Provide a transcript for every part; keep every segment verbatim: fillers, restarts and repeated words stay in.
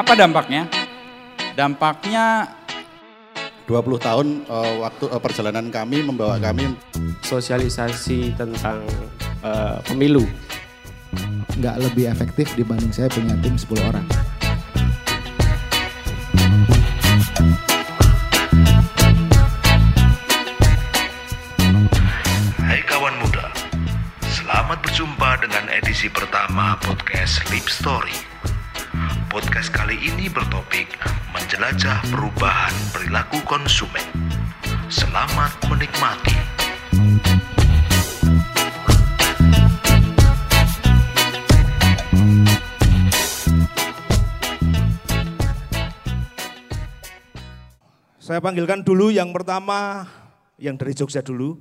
Apa dampaknya? Dampaknya dua puluh tahun uh, waktu uh, perjalanan kami membawa kami sosialisasi tentang uh, pemilu. Nggak lebih efektif dibanding saya punya tim sepuluh orang. Hai kawan muda, selamat berjumpa dengan edisi pertama podcast Lip Story. Podcast kali ini bertopik menjelajah perubahan perilaku konsumen. Selamat menikmati. Saya panggilkan dulu yang pertama, yang dari Jogja dulu.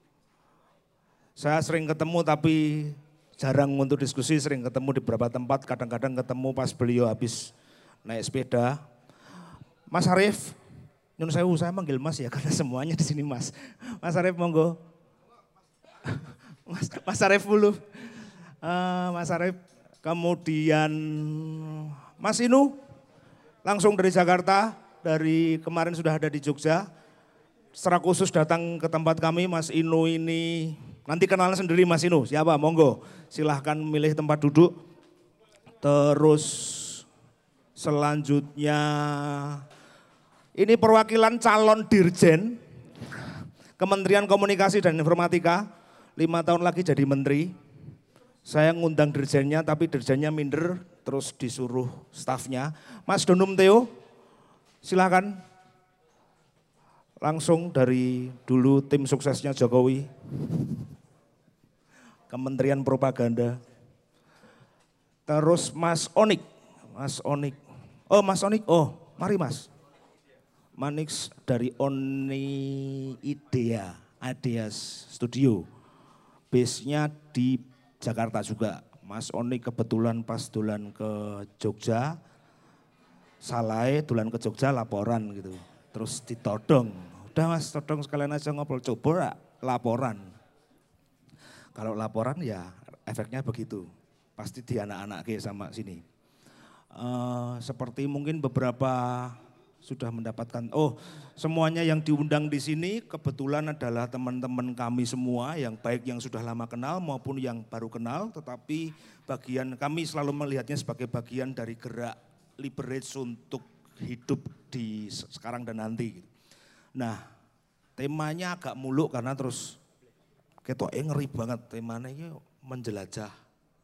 Saya sering ketemu tapi jarang untuk diskusi, sering ketemu di beberapa tempat, kadang-kadang ketemu pas beliau habis naik sepeda. Mas Arief, Nyun Sewu, saya manggil Mas ya karena semuanya di sini Mas. Mas Arief monggo. Mas, Mas Arief dulu. Uh, Mas Arief, kemudian Mas Inu, langsung dari Jakarta, dari kemarin sudah ada di Jogja. Secara khusus datang ke tempat kami, Mas Inu ini, nanti kenalan sendiri Mas Inu, siapa? Monggo, silahkan milih tempat duduk. Terus selanjutnya, ini perwakilan calon dirjen Kementerian Komunikasi dan Informatika, lima tahun lagi jadi menteri. Saya ngundang dirjennya tapi dirjennya minder, terus disuruh stafnya. Mas Donum Theo, silahkan. Langsung dari dulu tim suksesnya Jokowi. Kementerian Propaganda. Terus Mas Onik. Mas Onik. Oh Mas Onik, oh mari Mas. Manix dari Oni Idea, Ideas Studio. Base-nya di Jakarta juga. Mas Onik kebetulan pas dolan ke Jogja. Salai dolan ke Jogja laporan gitu. Terus ditodong. Udah Mas, todong sekalian aja ngobrol, coba laporan. Kalau laporan ya efeknya begitu, pasti di anak-anak sama sini. Uh, seperti mungkin beberapa sudah mendapatkan, oh semuanya yang diundang di sini kebetulan adalah teman-teman kami semua yang baik yang sudah lama kenal maupun yang baru kenal. Tetapi bagian kami selalu melihatnya sebagai bagian dari gerak Liberate untuk hidup di sekarang dan nanti. Nah, temanya agak muluk karena terus ketoknya ngeri banget, temanya ini menjelajah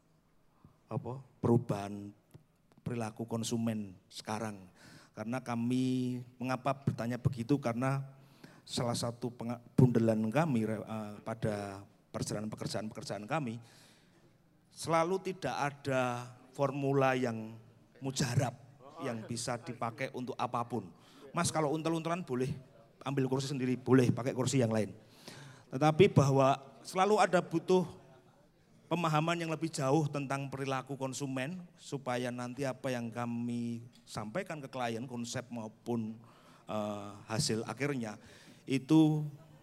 apa perubahan perilaku konsumen sekarang. Karena kami mengapa bertanya begitu karena salah satu bundelan kami uh, pada perjalanan pekerjaan-pekerjaan kami selalu tidak ada formula yang mujarab yang bisa dipakai untuk apapun. Mas kalau untel-untelan boleh ambil kursi sendiri, boleh pakai kursi yang lain. Tetapi bahwa selalu ada butuh pemahaman yang lebih jauh tentang perilaku konsumen supaya nanti apa yang kami sampaikan ke klien, konsep maupun uh, hasil akhirnya itu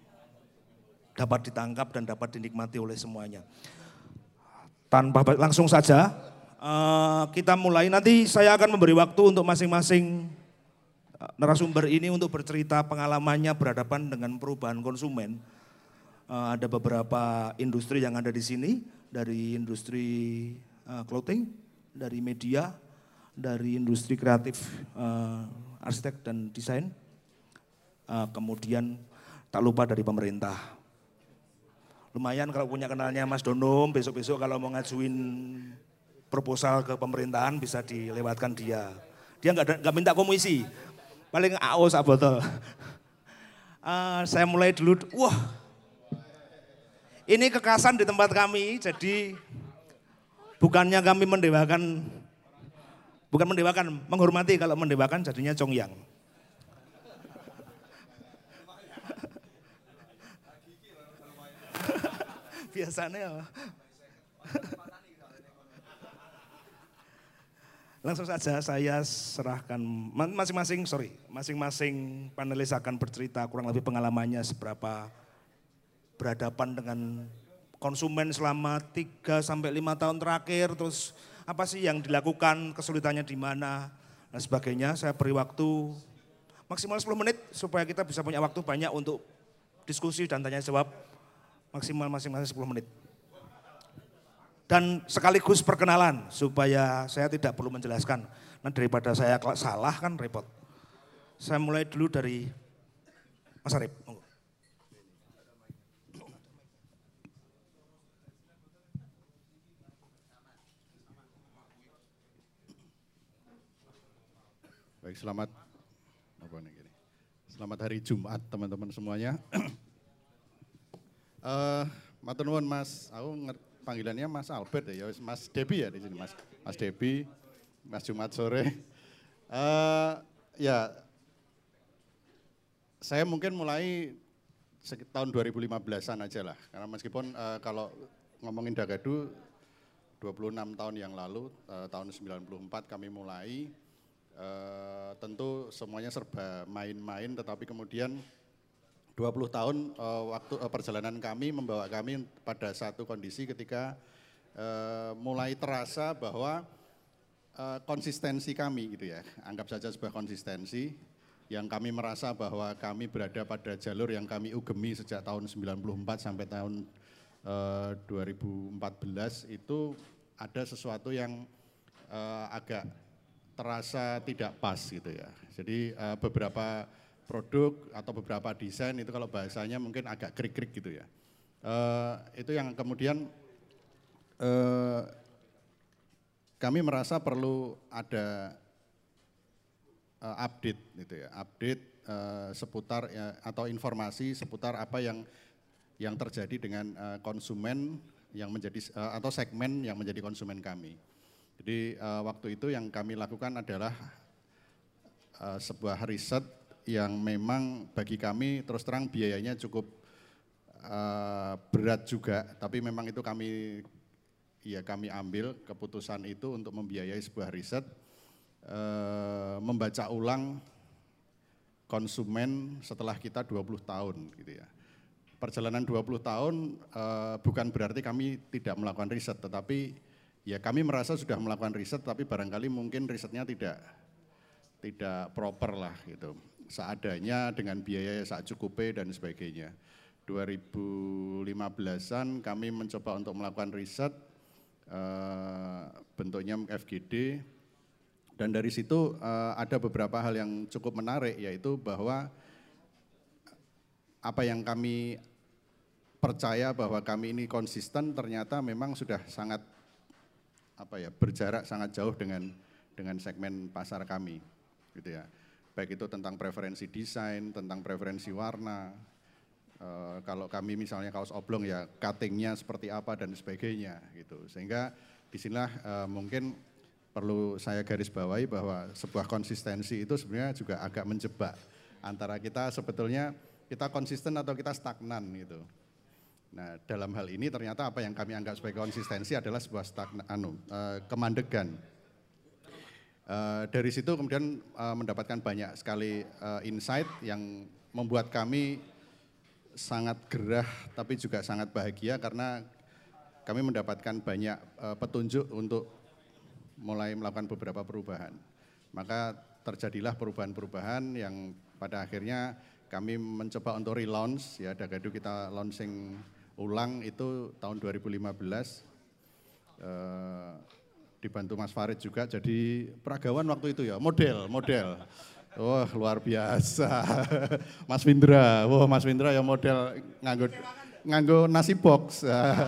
dapat ditangkap dan dapat dinikmati oleh semuanya. Tanpa langsung saja uh, kita mulai, nanti saya akan memberi waktu untuk masing-masing narasumber ini untuk bercerita pengalamannya berhadapan dengan perubahan konsumen. Uh, ada beberapa industri yang ada di sini, dari industri uh, clothing, dari media, dari industri kreatif, uh, arsitek dan desain. Uh, kemudian tak lupa dari pemerintah. Lumayan kalau punya kenalnya Mas Donom, besok-besok kalau mau ngajuin proposal ke pemerintahan bisa dilewatkan dia. Dia nggak nggak minta komisi. Paling A O sak botol. Uh, saya mulai dulu, wah ini kekasan di tempat kami, jadi bukannya kami mendewakan, bukan mendewakan, menghormati, kalau mendewakan jadinya congyang. Biasanya langsung saja saya serahkan masing-masing, sorry, masing-masing panelis akan bercerita kurang lebih pengalamannya seberapa berhadapan dengan konsumen selama tiga sampai lima tahun terakhir, terus apa sih yang dilakukan, kesulitannya di mana. dan sebagainya. Saya beri waktu maksimal sepuluh menit supaya kita bisa punya waktu banyak untuk diskusi dan tanya jawab. Maksimal masing-masing sepuluh menit. Dan sekaligus perkenalan supaya saya tidak perlu menjelaskan. Nah daripada saya salah kan repot. Saya mulai dulu dari Mas Arif. Baik, selamat apa nih gini. Selamat hari Jumat teman-teman semuanya. uh, Matur nuwun Mas, aku panggilannya Mas Albert ya, Mas Debi ya di sini Mas. Mas Debi, Mas Jumat sore. Uh, ya, saya mungkin mulai tahun dua ribu lima belasan aja lah, karena meskipun uh, kalau ngomongin Dagadu dua puluh enam tahun yang lalu, uh, tahun sembilan puluh empat kami mulai. Uh, tentu semuanya serba main-main, tetapi kemudian dua puluh tahun uh, waktu uh, perjalanan kami membawa kami pada satu kondisi ketika uh, mulai terasa bahwa uh, konsistensi kami gitu ya, anggap saja sebuah konsistensi yang kami merasa bahwa kami berada pada jalur yang kami ugemi sejak tahun sembilan puluh empat sampai tahun uh, dua ribu empat belas itu ada sesuatu yang uh, agak terasa tidak pas gitu ya. Jadi uh, beberapa produk atau beberapa desain itu kalau bahasanya mungkin agak krik-krik gitu ya. Uh, itu yang kemudian uh, kami merasa perlu ada uh, update gitu ya, update uh, seputar ya, atau informasi seputar apa yang yang terjadi dengan uh, konsumen yang menjadi uh, atau segmen yang menjadi konsumen kami. Jadi uh, waktu itu yang kami lakukan adalah uh, sebuah riset yang memang bagi kami terus terang biayanya cukup uh, berat juga, tapi memang itu kami ya kami ambil keputusan itu untuk membiayai sebuah riset, uh, membaca ulang konsumen setelah kita dua puluh tahun gitu ya. Perjalanan dua puluh tahun uh, bukan berarti kami tidak melakukan riset, tetapi ya kami merasa sudah melakukan riset, tapi barangkali mungkin risetnya tidak tidak proper lah gitu. Seadanya dengan biaya saat cukupnya dan sebagainya. dua ribu lima belasan kami mencoba untuk melakukan riset, uh, bentuknya F G D, dan dari situ uh, ada beberapa hal yang cukup menarik, yaitu bahwa apa yang kami percaya bahwa kami ini konsisten ternyata memang sudah sangat apa ya berjarak sangat jauh dengan dengan segmen pasar kami gitu ya, baik itu tentang preferensi desain, tentang preferensi warna, e, kalau kami misalnya kaos oblong ya cuttingnya seperti apa dan sebagainya gitu, sehingga disinilah e, mungkin perlu saya garis bawahi bahwa sebuah konsistensi itu sebenarnya juga agak menjebak antara kita sebetulnya kita konsisten atau kita stagnan gitu. Nah, dalam hal ini ternyata apa yang kami anggap sebagai konsistensi adalah sebuah stagna, anu, uh, kemandegan. Uh, dari situ kemudian uh, mendapatkan banyak sekali uh, insight yang membuat kami sangat gerah tapi juga sangat bahagia karena kami mendapatkan banyak uh, petunjuk untuk mulai melakukan beberapa perubahan. Maka terjadilah perubahan-perubahan yang pada akhirnya kami mencoba untuk relaunch ya, Dagadu kita launching ulang itu tahun dua ribu lima belas, eh, dibantu Mas Farid juga, jadi peragawan waktu itu ya, model, model. Wah luar biasa, Mas Windra, wah Mas Windra ya model nganggo, nganggo nasi box. eh,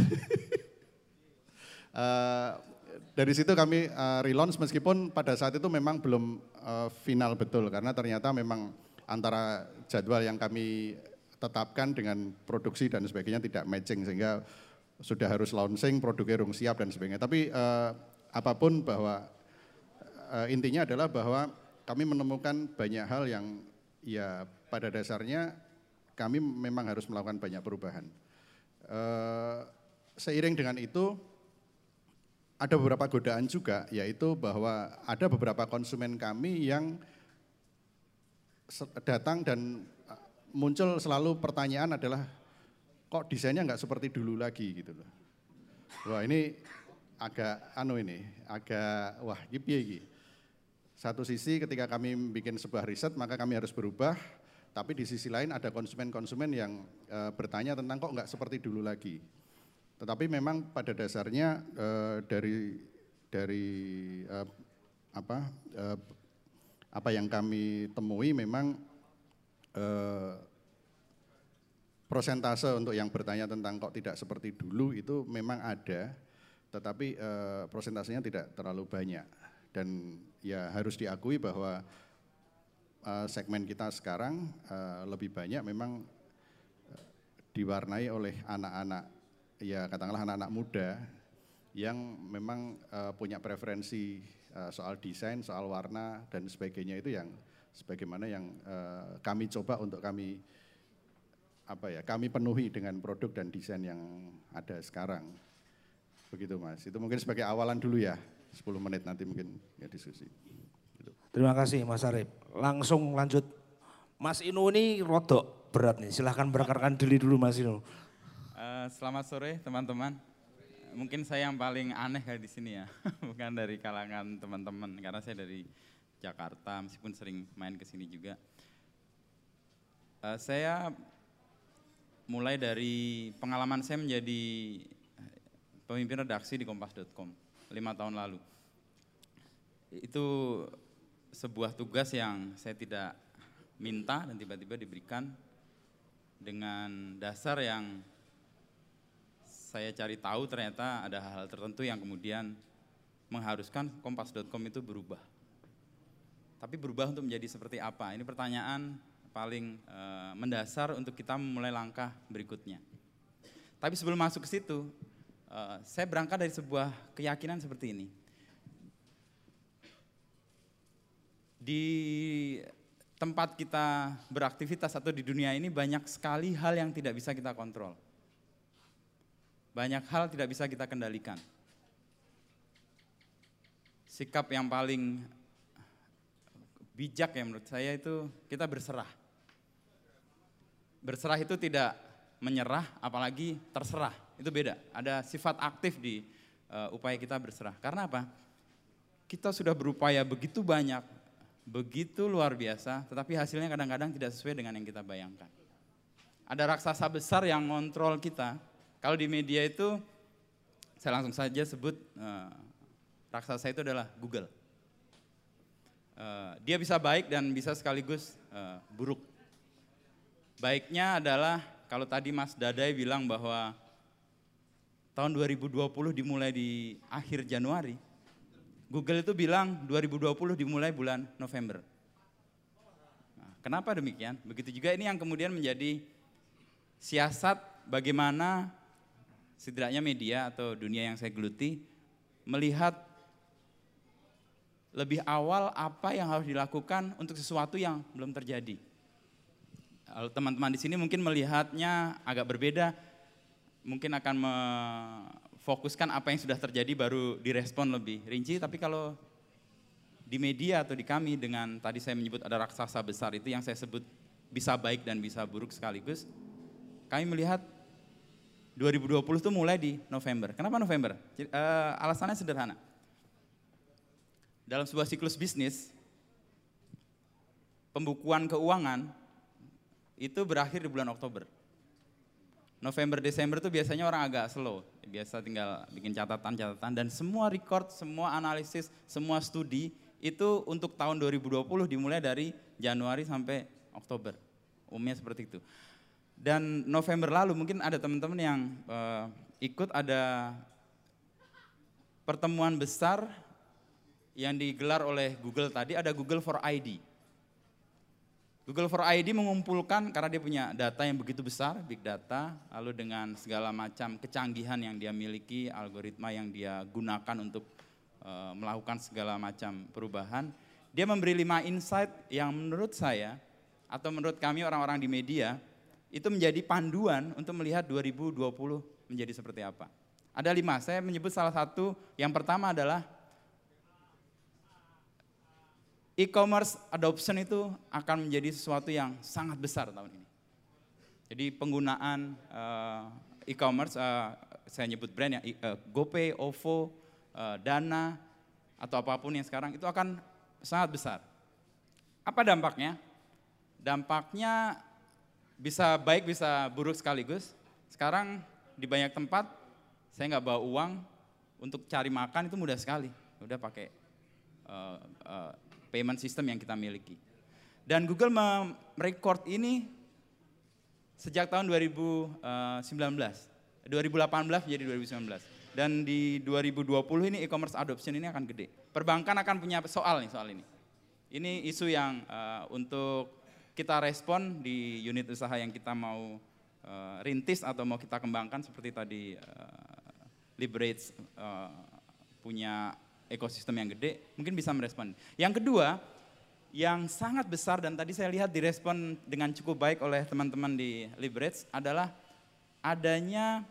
dari situ kami uh, relaunch meskipun pada saat itu memang belum uh, final betul, karena ternyata memang antara jadwal yang kami tetapkan dengan produksi dan sebagainya tidak matching, sehingga sudah harus launching, produknya belum siap dan sebagainya. Tapi eh, apapun bahwa eh, intinya adalah bahwa kami menemukan banyak hal yang ya pada dasarnya kami memang harus melakukan banyak perubahan. Eh, seiring dengan itu ada beberapa godaan juga, yaitu bahwa ada beberapa konsumen kami yang datang dan muncul selalu pertanyaan adalah kok desainnya nggak seperti dulu lagi gitu loh. Wah ini agak anu ini, agak wah gini gini. satu sisi ketika kami bikin sebuah riset maka kami harus berubah, tapi di sisi lain ada konsumen-konsumen yang uh, bertanya tentang kok nggak seperti dulu lagi. Tetapi memang pada dasarnya uh, dari dari uh, apa uh, apa yang kami temui memang uh, prosentase untuk yang bertanya tentang kok tidak seperti dulu itu memang ada, tetapi uh, prosentasenya tidak terlalu banyak. Dan ya harus diakui bahwa uh, segmen kita sekarang uh, lebih banyak memang uh, diwarnai oleh anak-anak, ya katakanlah anak-anak muda yang memang uh, punya preferensi uh, soal desain, soal warna dan sebagainya, itu yang sebagaimana yang uh, kami coba untuk kami apa ya kami penuhi dengan produk dan desain yang ada sekarang. Begitu Mas, itu mungkin sebagai awalan dulu ya. sepuluh menit nanti mungkin ya diskusi. Gitu. Terima kasih Mas Arif. Langsung lanjut. Mas Inu ini rodok berat nih, silahkan berkarkan diri dulu Mas Inu. Uh, selamat sore teman-teman. Mungkin saya yang paling aneh kali di sini ya, bukan dari kalangan teman-teman, karena saya dari Jakarta meskipun sering main ke sini juga. Uh, saya mulai dari pengalaman saya menjadi pemimpin redaksi di kompas dot com. lima tahun lalu. Itu sebuah tugas yang saya tidak minta dan tiba-tiba diberikan dengan dasar yang saya cari tahu ternyata ada hal-hal tertentu yang kemudian mengharuskan kompas dot com itu berubah. Tapi berubah untuk menjadi seperti apa? Ini pertanyaan paling e, mendasar untuk kita memulai langkah berikutnya. Tapi sebelum masuk ke situ, Uh, saya berangkat dari sebuah keyakinan seperti ini. Di tempat kita beraktivitas atau di dunia ini banyak sekali hal yang tidak bisa kita kontrol. Banyak hal tidak bisa kita kendalikan. Sikap yang paling bijak ya menurut saya itu kita berserah. Berserah itu tidak menyerah apalagi terserah. Itu beda, ada sifat aktif di uh, upaya kita berserah. Karena apa? Kita sudah berupaya begitu banyak, begitu luar biasa, tetapi hasilnya kadang-kadang tidak sesuai dengan yang kita bayangkan. Ada raksasa besar yang ngontrol kita. Kalau di media itu, saya langsung saja sebut uh, raksasa itu adalah Google. Uh, dia bisa baik dan bisa sekaligus uh, buruk. Baiknya adalah, kalau tadi Mas Dadai bilang bahwa tahun dua ribu dua puluh dimulai di akhir Januari. Google itu bilang dua ribu dua puluh dimulai bulan November. Nah, kenapa demikian? Begitu juga ini yang kemudian menjadi siasat bagaimana setidaknya media atau dunia yang saya geluti melihat lebih awal apa yang harus dilakukan untuk sesuatu yang belum terjadi. Teman-teman di sini mungkin melihatnya agak berbeda. Mungkin akan memfokuskan apa yang sudah terjadi baru direspon lebih rinci, tapi kalau di media atau di kami dengan tadi saya menyebut ada raksasa besar itu yang saya sebut bisa baik dan bisa buruk sekaligus, kami melihat dua ribu dua puluh itu mulai di November. Kenapa November? E, alasannya sederhana. Dalam sebuah siklus bisnis, pembukuan keuangan itu berakhir di bulan Oktober. November, Desember itu biasanya orang agak slow, biasa tinggal bikin catatan-catatan dan semua record, semua analisis, semua studi itu untuk tahun dua ribu dua puluh dimulai dari Januari sampai Oktober, umumnya seperti itu. Dan November lalu mungkin ada teman-teman yang uh, ikut ada pertemuan besar yang digelar oleh Google tadi, ada Google for I D. Google for I D mengumpulkan, karena dia punya data yang begitu besar, big data, lalu dengan segala macam kecanggihan yang dia miliki, algoritma yang dia gunakan untuk uh, melakukan segala macam perubahan, dia memberi lima insight yang menurut saya, atau menurut kami orang-orang di media, itu menjadi panduan untuk melihat dua ribu dua puluh menjadi seperti apa. Ada lima, saya menyebut salah satu, yang pertama adalah e-commerce adoption itu akan menjadi sesuatu yang sangat besar tahun ini. Jadi penggunaan uh, e-commerce, uh, saya nyebut brand ya, uh, GoPay, OVO, uh, Dana, atau apapun yang sekarang itu akan sangat besar. Apa dampaknya? Dampaknya bisa baik bisa buruk sekaligus. Sekarang di banyak tempat saya nggak bawa uang untuk cari makan itu mudah sekali. Udah pakai uh, uh, payment system yang kita miliki. Dan Google merecord ini sejak tahun dua ribu sembilan belas, dua ribu delapan belas menjadi dua ribu sembilan belas. Dan di dua ribu dua puluh ini e-commerce adoption ini akan gede. Perbankan akan punya soal nih soal ini. Ini isu yang uh, untuk kita respon di unit usaha yang kita mau uh, rintis atau mau kita kembangkan seperti tadi uh, Librates uh, punya ekosistem yang gede, mungkin bisa merespon. Yang kedua, yang sangat besar dan tadi saya lihat direspon dengan cukup baik oleh teman-teman di Librates adalah adanya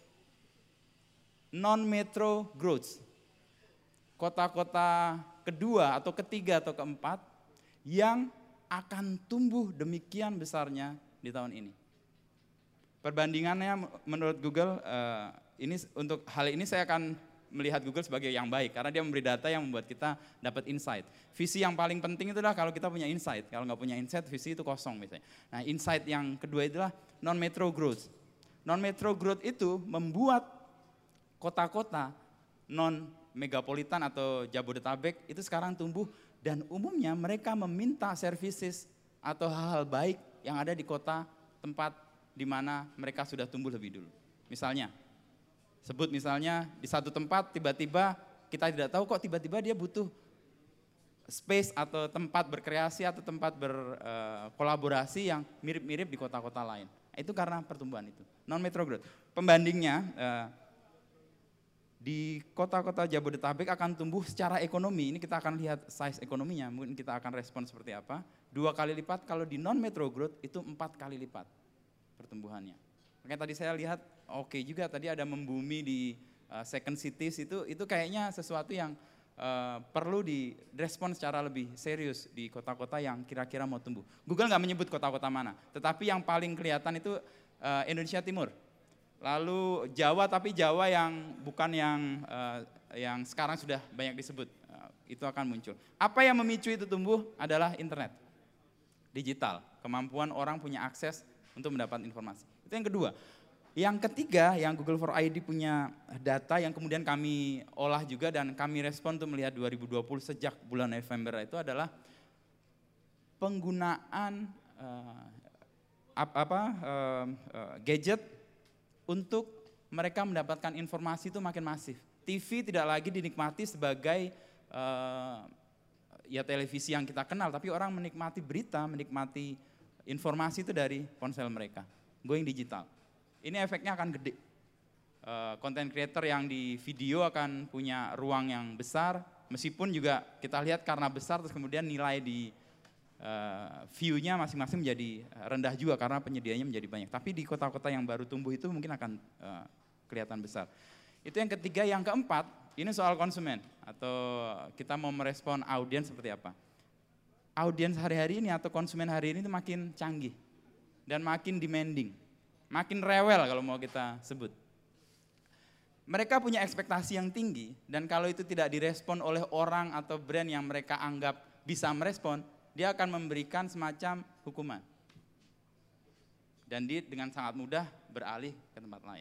non-metro growth. Kota-kota kedua atau ketiga atau keempat yang akan tumbuh demikian besarnya di tahun ini. Perbandingannya menurut Google, uh, ini untuk hal ini saya akan melihat Google sebagai yang baik karena dia memberi data yang membuat kita dapat insight. Visi yang paling penting itu adalah kalau kita punya insight, kalau nggak punya insight visi itu kosong misalnya. Nah insight yang kedua itulah non-metro growth. Non-metro growth itu membuat kota-kota non megapolitan atau Jabodetabek itu sekarang tumbuh dan umumnya mereka meminta services atau hal-hal baik yang ada di kota tempat di mana mereka sudah tumbuh lebih dulu. Misalnya, sebut misalnya di satu tempat tiba-tiba kita tidak tahu kok tiba-tiba dia butuh space atau tempat berkreasi atau tempat berkolaborasi yang mirip-mirip di kota-kota lain. Itu karena pertumbuhan itu, non-metro growth. Pembandingnya, di kota-kota Jabodetabek akan tumbuh secara ekonomi, ini kita akan lihat size ekonominya, mungkin kita akan respon seperti apa, dua kali lipat, kalau di non-metro growth itu empat kali lipat pertumbuhannya. Makanya tadi saya lihat, oke okay juga tadi ada membumi di uh, second cities, itu itu kayaknya sesuatu yang uh, perlu direspon secara lebih serius di kota-kota yang kira-kira mau tumbuh. Google nggak menyebut kota-kota mana, tetapi yang paling kelihatan itu uh, Indonesia Timur. Lalu Jawa, tapi Jawa yang bukan yang uh, yang sekarang sudah banyak disebut, uh, itu akan muncul. Apa yang memicu itu tumbuh adalah internet, digital, kemampuan orang punya akses untuk mendapat informasi. Itu yang kedua. Yang ketiga, yang Google for I D punya data yang kemudian kami olah juga dan kami respon untuk melihat dua ribu dua puluh sejak bulan November itu adalah penggunaan uh, apa uh, uh, gadget untuk mereka mendapatkan informasi itu makin masif. T V tidak lagi dinikmati sebagai uh, ya televisi yang kita kenal, tapi orang menikmati berita, menikmati informasi itu dari ponsel mereka, going digital. Ini efeknya akan gede. Content uh, creator yang di video akan punya ruang yang besar, meskipun juga kita lihat karena besar terus kemudian nilai di Uh, view-nya masing-masing menjadi rendah juga karena penyediaannya menjadi banyak. Tapi di kota-kota yang baru tumbuh itu mungkin akan uh, kelihatan besar. Itu yang ketiga. Yang keempat, ini soal konsumen atau kita mau merespon audiens seperti apa. Audiens hari-hari ini atau konsumen hari ini itu makin canggih dan makin demanding, makin rewel kalau mau kita sebut. Mereka punya ekspektasi yang tinggi dan kalau itu tidak direspon oleh orang atau brand yang mereka anggap bisa merespon, dia akan memberikan semacam hukuman. Dan dia dengan sangat mudah beralih ke tempat lain.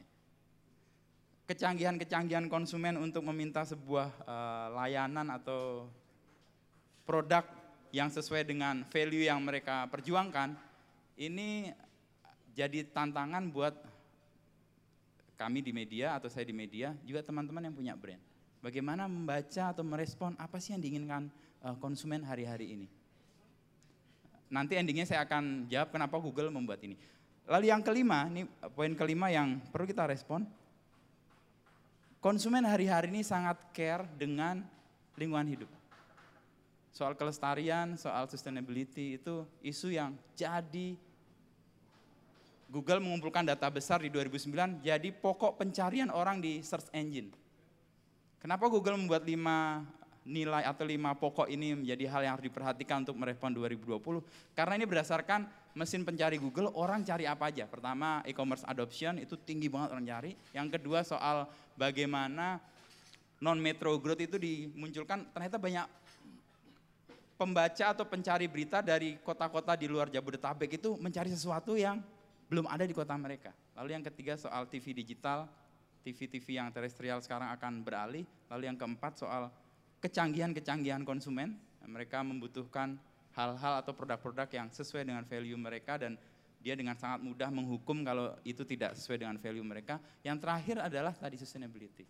Kecanggihan-kecanggihan konsumen untuk meminta sebuah uh, layanan atau produk yang sesuai dengan value yang mereka perjuangkan, ini jadi tantangan buat kami di media atau saya di media, juga teman-teman yang punya brand. Bagaimana membaca atau merespon apa sih yang diinginkan uh, konsumen hari-hari ini. Nanti endingnya saya akan jawab kenapa Google membuat ini. Lalu yang kelima, ini poin kelima yang perlu kita respon. Konsumen hari-hari ini sangat care dengan lingkungan hidup. Soal kelestarian, soal sustainability itu isu yang jadi Google mengumpulkan data besar di dua ribu sembilan jadi pokok pencarian orang di search engine. Kenapa Google membuat lima nilai atau lima pokok ini menjadi hal yang harus diperhatikan untuk merespon dua ribu dua puluh. Karena ini berdasarkan mesin pencari Google, orang cari apa aja. Pertama, e-commerce adoption itu tinggi banget orang cari. Yang kedua soal bagaimana non-metro growth itu dimunculkan, ternyata banyak pembaca atau pencari berita dari kota-kota di luar Jabodetabek itu mencari sesuatu yang belum ada di kota mereka. Lalu yang ketiga soal T V digital, T V-T V yang terestrial sekarang akan beralih. Lalu yang keempat soal kecanggihan-kecanggihan konsumen, mereka membutuhkan hal-hal atau produk-produk yang sesuai dengan value mereka dan dia dengan sangat mudah menghukum kalau itu tidak sesuai dengan value mereka. Yang terakhir adalah tadi sustainability.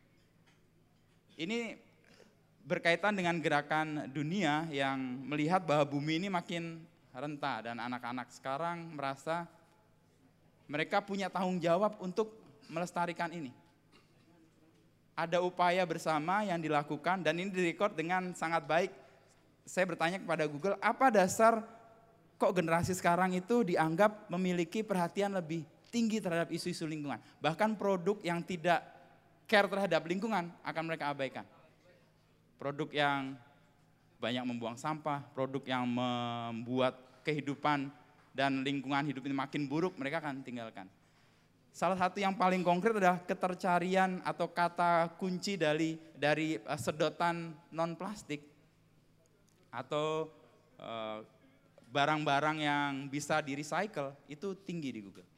Ini berkaitan dengan gerakan dunia yang melihat bahwa bumi ini makin renta dan anak-anak sekarang merasa mereka punya tanggung jawab untuk melestarikan ini. Ada upaya bersama yang dilakukan dan ini direkod dengan sangat baik. Saya bertanya kepada Google, apa dasar kok generasi sekarang itu dianggap memiliki perhatian lebih tinggi terhadap isu-isu lingkungan. Bahkan produk yang tidak care terhadap lingkungan akan mereka abaikan. Produk yang banyak membuang sampah, produk yang membuat kehidupan dan lingkungan hidup ini makin buruk, mereka akan tinggalkan. Salah satu yang paling konkret adalah ketercarian atau kata kunci dari dari sedotan non plastik atau uh, barang-barang yang bisa di recycle itu tinggi di Google.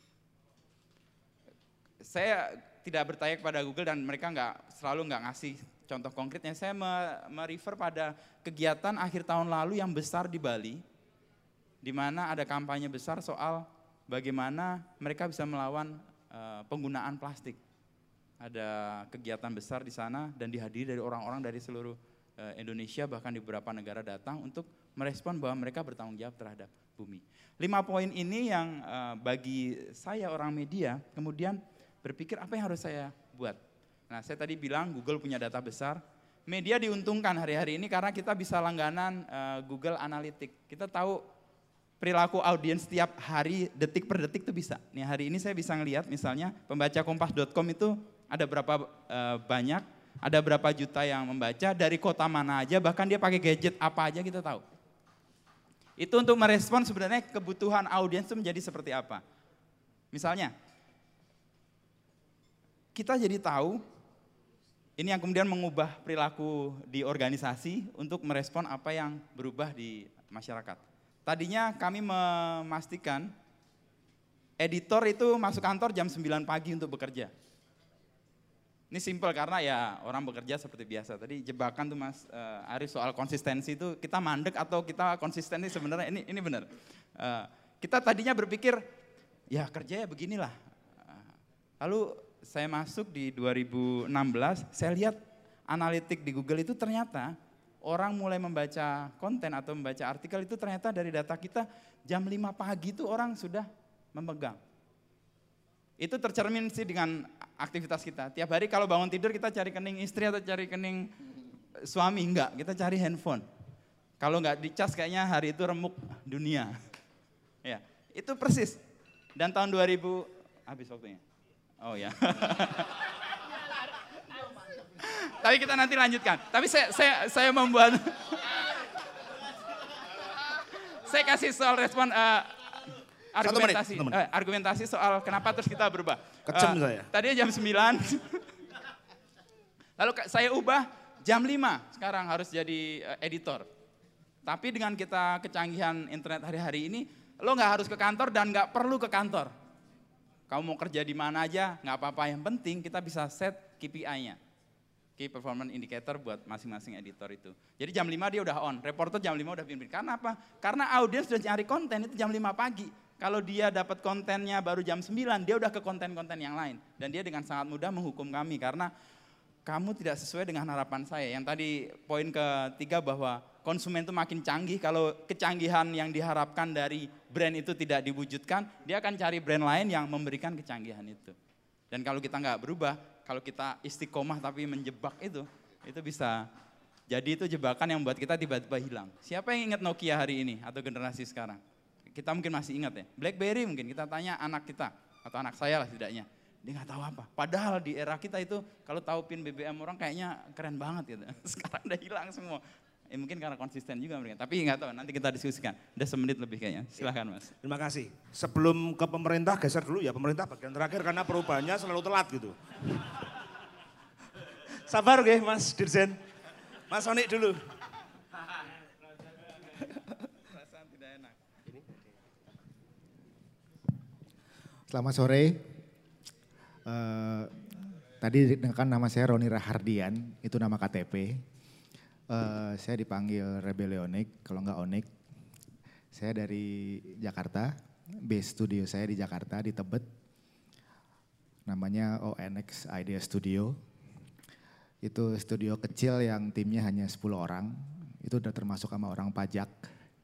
Saya tidak bertanya kepada Google dan mereka nggak selalu nggak ngasih contoh konkretnya. Saya merefer pada kegiatan akhir tahun lalu yang besar di Bali, di mana ada kampanye besar soal bagaimana mereka bisa melawan uh, penggunaan plastik. Ada kegiatan besar di sana dan dihadiri dari orang-orang dari seluruh uh, Indonesia, bahkan di beberapa negara datang untuk merespon bahwa mereka bertanggung jawab terhadap bumi. Lima poin ini yang uh, bagi saya orang media kemudian berpikir apa yang harus saya buat. Nah, saya tadi bilang Google punya data besar. Media diuntungkan hari-hari ini karena kita bisa langganan uh, Google Analytics. Kita tahu perilaku audiens setiap hari, detik per detik itu bisa. Nih hari ini saya bisa ngelihat misalnya pembaca kompas dot com itu ada berapa uh, banyak, ada berapa juta yang membaca, dari kota mana aja, bahkan dia pakai gadget apa aja kita tahu. Itu untuk merespon sebenarnya kebutuhan audiens itu menjadi seperti apa. Misalnya, kita jadi tahu, ini yang kemudian mengubah perilaku di organisasi untuk merespon apa yang berubah di masyarakat. Tadinya kami memastikan editor itu masuk kantor jam sembilan pagi untuk bekerja. Ini simple karena ya orang bekerja seperti biasa. Tadi jebakan tuh Mas uh, Arif soal konsistensi itu kita mandek atau kita konsisten ini sebenarnya ini ini benar. Uh, kita tadinya berpikir ya kerja ya beginilah. Uh, lalu saya masuk di dua ribu enam belas, saya lihat analitik di Google itu ternyata orang mulai membaca konten atau membaca artikel itu ternyata dari data kita jam lima pagi itu orang sudah memegang. Itu tercermin sih dengan aktivitas kita. Tiap hari kalau bangun tidur kita cari kening istri atau cari kening suami, enggak, kita cari handphone. Kalau enggak dicas kayaknya hari itu remuk dunia. Ya, itu persis. Dan tahun dua ribu, habis waktunya. Oh ya. Tapi kita nanti lanjutkan. Tapi saya saya saya membuat saya kasih soal respon uh, argumentasi menit, uh, argumentasi soal kenapa terus kita berubah. Kecem uh, saya. Tadinya jam sembilan. Lalu saya ubah jam lima sekarang harus jadi uh, editor. Tapi dengan kita kecanggihan internet hari-hari ini, lo nggak harus ke kantor dan nggak perlu ke kantor. Kamu mau kerja di mana aja, nggak apa-apa. Yang penting kita bisa set K P I-nya. Key Performance Indicator buat masing-masing editor itu. Jadi jam lima dia udah on, reporter jam lima udah pimpin. Karena apa? Karena audiens sudah nyari konten itu jam lima pagi. Kalau dia dapat kontennya baru jam sembilan, dia udah ke konten-konten yang lain. Dan dia dengan sangat mudah menghukum kami karena kamu tidak sesuai dengan harapan saya. Yang tadi poin ketiga bahwa konsumen itu makin canggih, kalau kecanggihan yang diharapkan dari brand itu tidak diwujudkan, dia akan cari brand lain yang memberikan kecanggihan itu. Dan kalau kita nggak berubah, kalau kita istiqomah tapi menjebak itu, itu bisa jadi itu jebakan yang membuat kita tiba-tiba hilang. Siapa yang ingat Nokia hari ini atau generasi sekarang? Kita mungkin masih ingat ya, BlackBerry mungkin kita tanya anak kita atau anak saya lah setidaknya. Dia nggak tahu apa. Padahal di era kita itu kalau tahu pin B B M orang kayaknya keren banget gitu. Sekarang udah hilang semua. Ya, mungkin karena konsisten juga mereka. Tapi nggak tahu, nanti kita diskusikan. Udah semenit lebih kayaknya. Silahkan Mas. Terima kasih. Sebelum ke pemerintah, geser dulu ya pemerintah bagian terakhir karena perubahannya selalu telat gitu. Sabar oke Mas Dirjen. Mas Onik dulu. Selamat sore. Uh, tadi dengarkan nama saya Roni Rahardian, itu nama K T P. Uh, saya dipanggil Rebelionik, kalau enggak Onik. Saya dari Jakarta, base studio saya di Jakarta, di Tebet. Namanya O N X Idea Studio. Itu studio kecil yang timnya hanya sepuluh orang, itu udah termasuk sama orang pajak.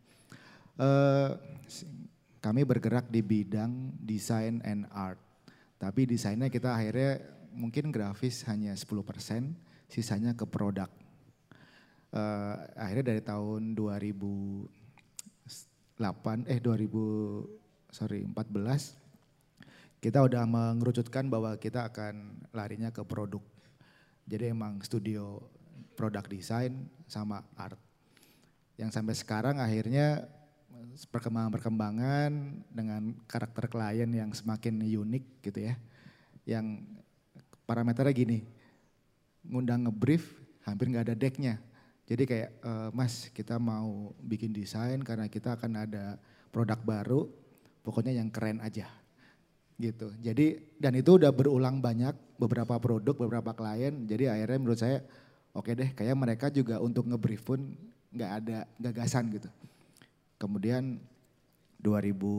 Uh, Kami bergerak di bidang design and art, tapi desainnya kita akhirnya mungkin grafis hanya sepuluh persen, sisanya ke produk. Uh, akhirnya dari tahun dua ribu delapan, eh dua ribu sorry empat belas, kita udah mengerucutkan bahwa kita akan larinya ke produk. Jadi emang studio produk desain sama art. Yang sampai sekarang akhirnya perkembangan-perkembangan dengan karakter klien yang semakin unik gitu ya. Yang parameternya gini, ngundang ngebrief hampir nggak ada decknya. Jadi kayak e, mas kita mau bikin desain karena kita akan ada produk baru, pokoknya yang keren aja gitu. Jadi dan itu udah berulang banyak beberapa produk, beberapa klien. Jadi akhirnya menurut saya oke deh kayak mereka juga untuk ngebrief pun nggak ada gagasan gitu. Kemudian dua ribu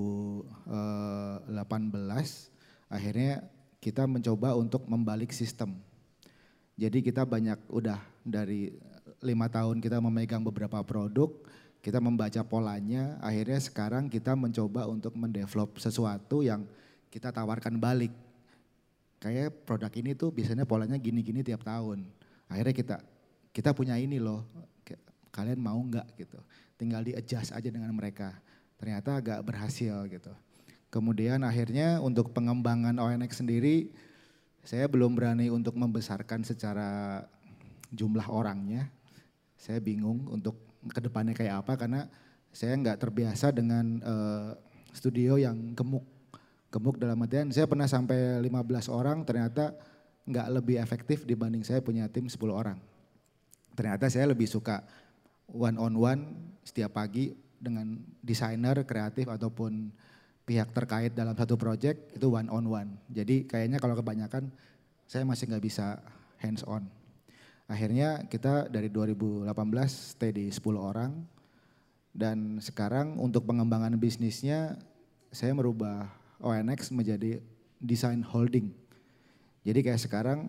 delapan belas akhirnya kita mencoba untuk membalik sistem. Jadi kita banyak udah dari lima tahun kita memegang beberapa produk, kita membaca polanya, akhirnya sekarang kita mencoba untuk mendevelop sesuatu yang kita tawarkan balik. Kayak produk ini tuh biasanya polanya gini-gini tiap tahun. Akhirnya kita kita punya ini loh, kalian mau nggak gitu. Tinggal di-adjust aja dengan mereka. Ternyata agak berhasil gitu. Kemudian akhirnya untuk pengembangan O N X sendiri, saya belum berani untuk membesarkan secara jumlah orangnya. Saya bingung untuk kedepannya kayak apa karena saya nggak terbiasa dengan uh, studio yang gemuk. Gemuk dalam artian saya pernah sampai lima belas orang, ternyata nggak lebih efektif dibanding saya punya tim sepuluh orang. Ternyata saya lebih suka one on one setiap pagi dengan desainer, kreatif ataupun pihak terkait dalam satu project itu one on one. Jadi kayaknya kalau kebanyakan saya masih nggak bisa hands on. Akhirnya kita dari dua ribu delapan belas stay di sepuluh orang dan sekarang untuk pengembangan bisnisnya saya merubah O N X menjadi design holding. Jadi kayak sekarang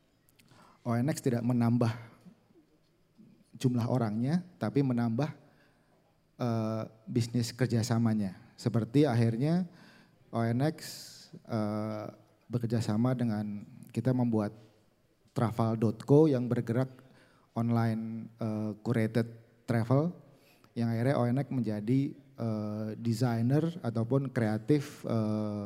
O N X tidak menambah jumlah orangnya, tapi menambah uh, bisnis kerjasamanya. Seperti akhirnya O N X uh, bekerjasama dengan kita membuat travel dot co yang bergerak online uh, curated travel, yang akhirnya O N X menjadi uh, desainer ataupun kreatif uh,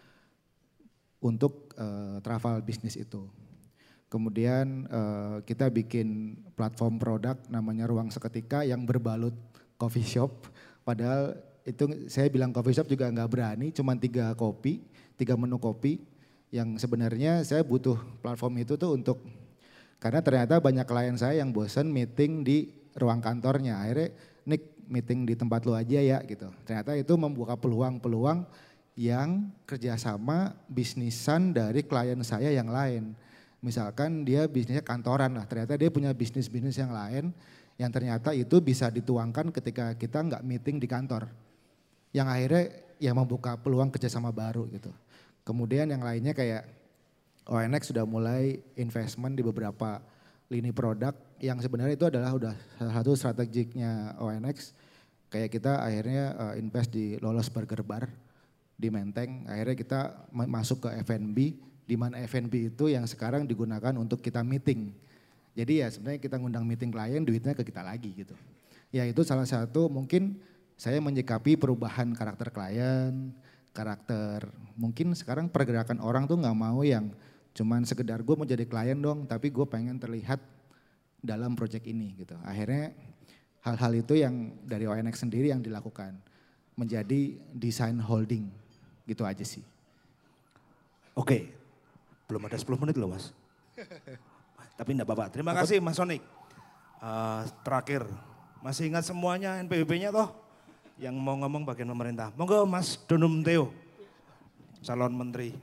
untuk uh, travel bisnis itu. Kemudian uh, kita bikin platform produk namanya Ruang Seketika yang berbalut coffee shop. Padahal itu saya bilang coffee shop juga nggak berani, cuma tiga kopi, tiga menu kopi. Yang sebenarnya saya butuh platform itu tuh untuk, karena ternyata banyak klien saya yang bosan meeting di ruang kantornya. Akhirnya Nick meeting di tempat lu aja ya gitu. Ternyata itu membuka peluang-peluang yang kerjasama bisnisan dari klien saya yang lain. Misalkan dia bisnisnya kantoran lah, ternyata dia punya bisnis-bisnis yang lain yang ternyata itu bisa dituangkan ketika kita nggak meeting di kantor. Yang akhirnya ya membuka peluang kerjasama baru gitu. Kemudian yang lainnya kayak O N X sudah mulai investment di beberapa lini produk yang sebenarnya itu adalah udah salah satu strategiknya O N X. Kayak kita akhirnya uh, invest di Lolos Burger Bar di Menteng, akhirnya kita masuk ke F and B. Di mana F and B itu yang sekarang digunakan untuk kita meeting. Jadi ya sebenarnya kita ngundang meeting klien, duitnya ke kita lagi gitu. Ya itu salah satu mungkin saya menyikapi perubahan karakter klien, karakter mungkin sekarang pergerakan orang tuh nggak mau yang cuman sekedar gue mau jadi klien dong, tapi gue pengen terlihat dalam proyek ini gitu. Akhirnya hal-hal itu yang dari O N X sendiri yang dilakukan menjadi design holding gitu aja sih. Oke. Belum ada sepuluh menit loh mas. Tapi enggak apa-apa. Terima kasih Mas Onik. Uh, terakhir, masih ingat semuanya N P W P-nya toh? Yang mau ngomong bagian pemerintah. Monggo Mas Donum Theo. calon menteri.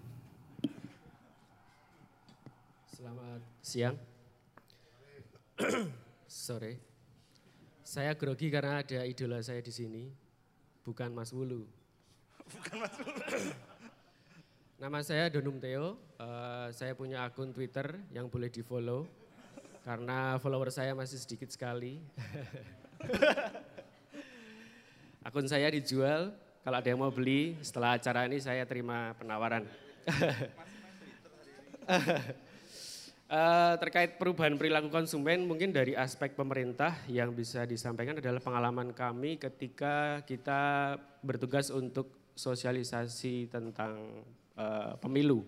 Selamat siang. Sore. Saya grogi karena ada idola saya di sini, bukan Mas Wulu. Bukan Mas Wulu. Nama saya Donum Theo, uh, saya punya akun Twitter yang boleh di-follow karena follower saya masih sedikit sekali. Akun saya dijual, kalau ada yang mau beli setelah acara ini saya terima penawaran. uh, terkait perubahan perilaku konsumen mungkin dari aspek pemerintah yang bisa disampaikan adalah pengalaman kami ketika kita bertugas untuk sosialisasi tentang Uh, pemilu.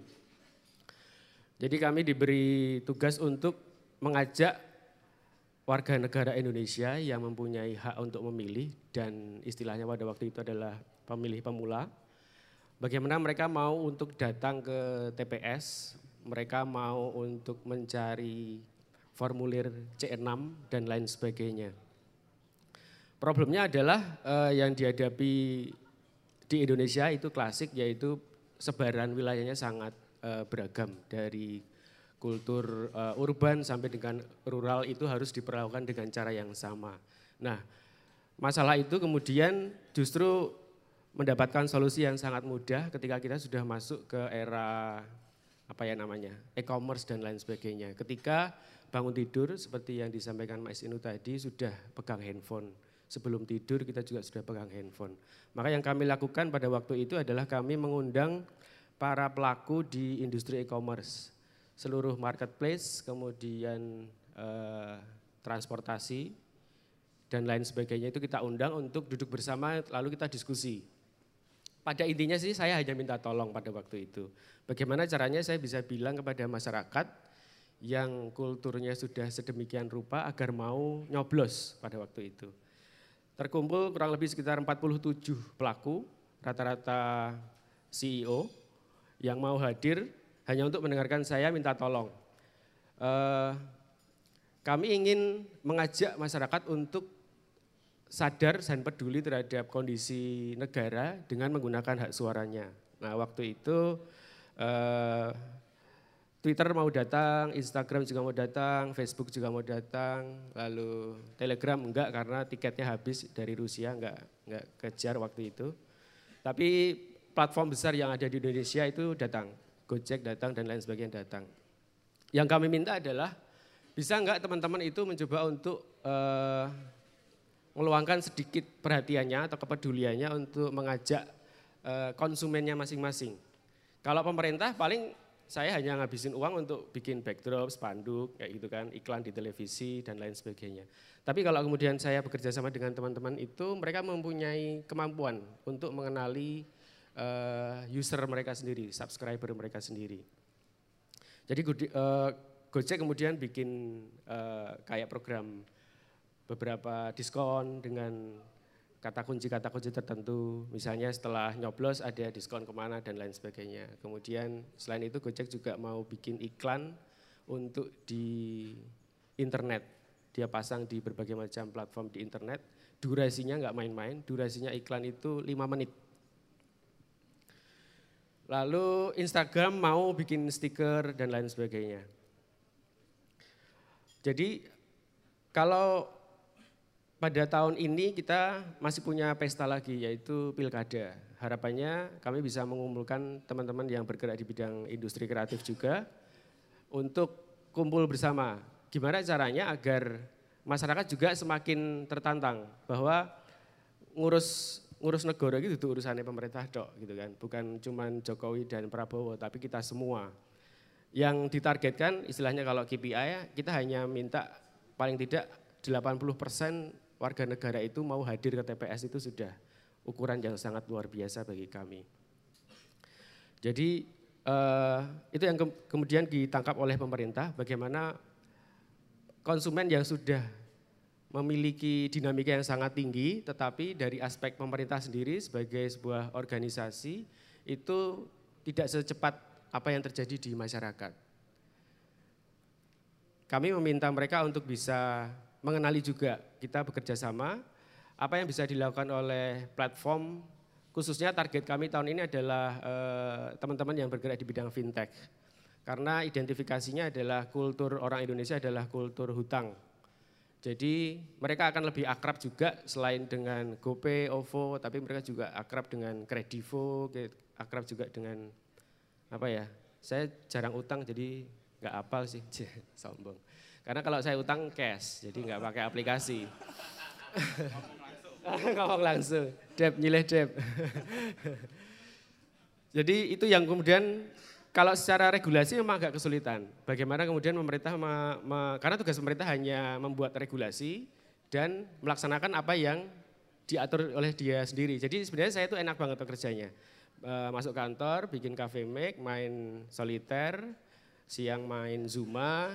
Jadi kami diberi tugas untuk mengajak warga negara Indonesia yang mempunyai hak untuk memilih dan istilahnya pada waktu itu adalah pemilih pemula. Bagaimana mereka mau untuk datang ke T P S, mereka mau untuk mencari formulir C enam dan lain sebagainya. Problemnya adalah uh, yang dihadapi di Indonesia itu klasik, yaitu sebaran wilayahnya sangat uh, beragam, dari kultur uh, urban sampai dengan rural itu harus diperlakukan dengan cara yang sama. Nah, masalah itu kemudian justru mendapatkan solusi yang sangat mudah ketika kita sudah masuk ke era apa ya namanya, e-commerce dan lain sebagainya. Ketika bangun tidur seperti yang disampaikan Mas Inu tadi sudah pegang handphone. Sebelum tidur kita juga sudah pegang handphone. Maka yang kami lakukan pada waktu itu adalah kami mengundang para pelaku di industri e-commerce. Seluruh marketplace, kemudian eh, transportasi dan lain sebagainya itu kita undang untuk duduk bersama lalu kita diskusi. Pada intinya sih saya hanya minta tolong pada waktu itu. Bagaimana caranya saya bisa bilang kepada masyarakat yang kulturnya sudah sedemikian rupa agar mau nyoblos pada waktu itu. Terkumpul kurang lebih sekitar empat puluh tujuh pelaku, rata-rata C E O yang mau hadir hanya untuk mendengarkan saya minta tolong. Uh, kami ingin mengajak masyarakat untuk sadar dan peduli terhadap kondisi negara dengan menggunakan hak suaranya. Nah waktu itu uh, Twitter mau datang, Instagram juga mau datang, Facebook juga mau datang, lalu Telegram enggak karena tiketnya habis dari Rusia, enggak, enggak kejar waktu itu. Tapi platform besar yang ada di Indonesia itu datang, Gojek datang dan lain sebagainya datang. Yang kami minta adalah bisa enggak teman-teman itu mencoba untuk uh, meluangkan sedikit perhatiannya atau kepeduliannya untuk mengajak uh, konsumennya masing-masing. Kalau pemerintah paling saya hanya ngabisin uang untuk bikin backdrop, spanduk, kayak gitu kan, iklan di televisi dan lain sebagainya. Tapi kalau kemudian saya bekerja sama dengan teman-teman itu, mereka mempunyai kemampuan untuk mengenali uh, user mereka sendiri, subscriber mereka sendiri. Jadi uh, Gojek kemudian bikin uh, kayak program beberapa diskon dengan kata kunci-kata kunci tertentu, misalnya setelah nyoblos ada diskon kemana dan lain sebagainya. Kemudian selain itu Gojek juga mau bikin iklan untuk di internet. Dia pasang di berbagai macam platform di internet, durasinya nggak main-main, durasinya iklan itu lima menit. Lalu Instagram mau bikin stiker dan lain sebagainya. Jadi kalau pada tahun ini kita masih punya pesta lagi yaitu pilkada. Harapannya kami bisa mengumpulkan teman-teman yang bergerak di bidang industri kreatif juga untuk kumpul bersama. Gimana caranya agar masyarakat juga semakin tertantang bahwa ngurus ngurus negara gitu itu urusannya pemerintah dok gitu kan. Bukan cuman Jokowi dan Prabowo tapi kita semua. Yang ditargetkan istilahnya kalau K P I kita hanya minta paling tidak delapan puluh persen warga negara itu mau hadir ke T P S itu sudah ukuran yang sangat luar biasa bagi kami. Jadi uh, itu yang ke kemudian ditangkap oleh pemerintah, bagaimana konsumen yang sudah memiliki dinamika yang sangat tinggi, tetapi dari aspek pemerintah sendiri sebagai sebuah organisasi itu tidak secepat apa yang terjadi di masyarakat. Kami meminta mereka untuk bisa mengenali juga, kita bekerja sama, apa yang bisa dilakukan oleh platform khususnya target kami tahun ini adalah teman-teman uh, yang bergerak di bidang fintech. Karena identifikasinya adalah kultur orang Indonesia adalah kultur hutang. Jadi mereka akan lebih akrab juga selain dengan GoPay, OVO, tapi mereka juga akrab dengan Kredivo, akrab juga dengan apa ya? Saya jarang utang jadi nggak hafal sih, sombong. Karena kalau saya utang cash, jadi nggak pakai aplikasi. Ngomong langsung, dep nyileh dep. Jadi itu yang kemudian kalau secara regulasi memang agak kesulitan. Bagaimana kemudian pemerintah, me, me, karena tugas pemerintah hanya membuat regulasi dan melaksanakan apa yang diatur oleh dia sendiri. Jadi sebenarnya saya itu enak banget pekerjanya. E, masuk kantor, bikin cafe make, main soliter, siang main Zuma,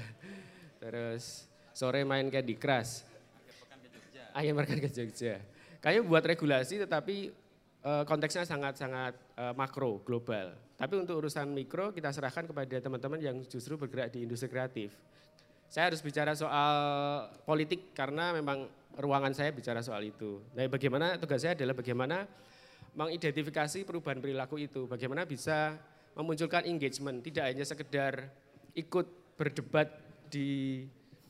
terus sore main Candy Crush. Akhir pekan ke Jogja. Kayaknya buat regulasi tetapi e, konteksnya sangat-sangat e, makro, global. Tapi untuk urusan mikro kita serahkan kepada teman-teman yang justru bergerak di industri kreatif. Saya harus bicara soal politik karena memang ruangan saya bicara soal itu. Nah, bagaimana tugas saya adalah bagaimana mengidentifikasi perubahan perilaku itu. Bagaimana bisa memunculkan engagement, tidak hanya sekedar ikut berdebat di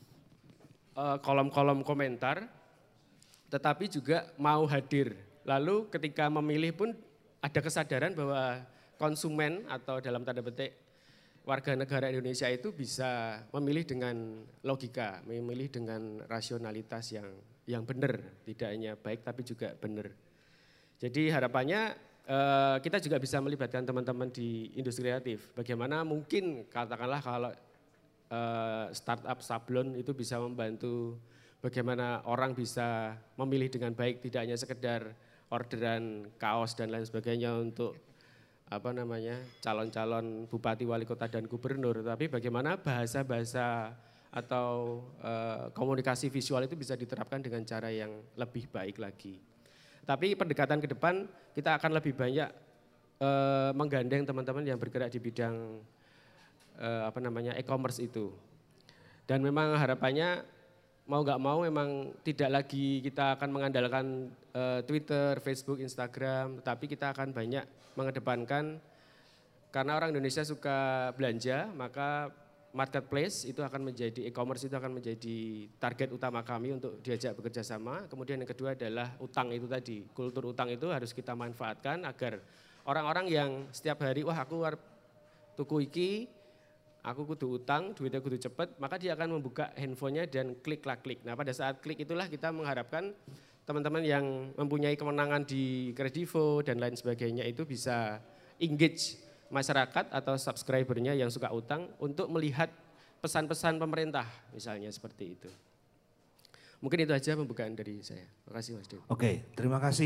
uh, kolom-kolom komentar, tetapi juga mau hadir. Lalu ketika memilih pun ada kesadaran bahwa konsumen atau dalam tanda petik warga negara Indonesia itu bisa memilih dengan logika, memilih dengan rasionalitas yang yang benar, tidak hanya baik tapi juga benar. Jadi harapannya eh, kita juga bisa melibatkan teman-teman di industri kreatif. Bagaimana mungkin katakanlah kalau eh, startup sablon itu bisa membantu bagaimana orang bisa memilih dengan baik, tidak hanya sekedar orderan kaos dan lain sebagainya untuk apa namanya calon-calon bupati, wali kota dan gubernur, tapi bagaimana bahasa-bahasa atau uh, komunikasi visual itu bisa diterapkan dengan cara yang lebih baik lagi. Tapi pendekatan ke depan kita akan lebih banyak uh, menggandeng teman-teman yang bergerak di bidang uh, apa namanya e-commerce itu. Dan memang harapannya mau nggak mau memang tidak lagi kita akan mengandalkan uh, Twitter, Facebook, Instagram, tetapi kita akan banyak mengedepankan karena orang Indonesia suka belanja, maka marketplace itu akan menjadi, e-commerce itu akan menjadi target utama kami untuk diajak bekerja sama. Kemudian yang kedua adalah utang itu tadi, kultur utang itu harus kita manfaatkan agar orang-orang yang setiap hari, wah aku tuku iki, aku kudu utang, duitnya kudu cepet, maka dia akan membuka handphonenya dan klik-klik. Nah pada saat klik itulah kita mengharapkan teman-teman yang mempunyai kemenangan di Kredivo dan lain sebagainya itu bisa engage masyarakat atau subscribernya yang suka utang untuk melihat pesan-pesan pemerintah misalnya seperti itu. Mungkin itu aja pembukaan dari saya. Terima kasih Mas Dev. Oke, terima kasih.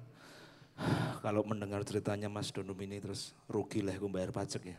Kalau mendengar ceritanya Mas Donum ini terus rugi lah aku bayar pajak ya.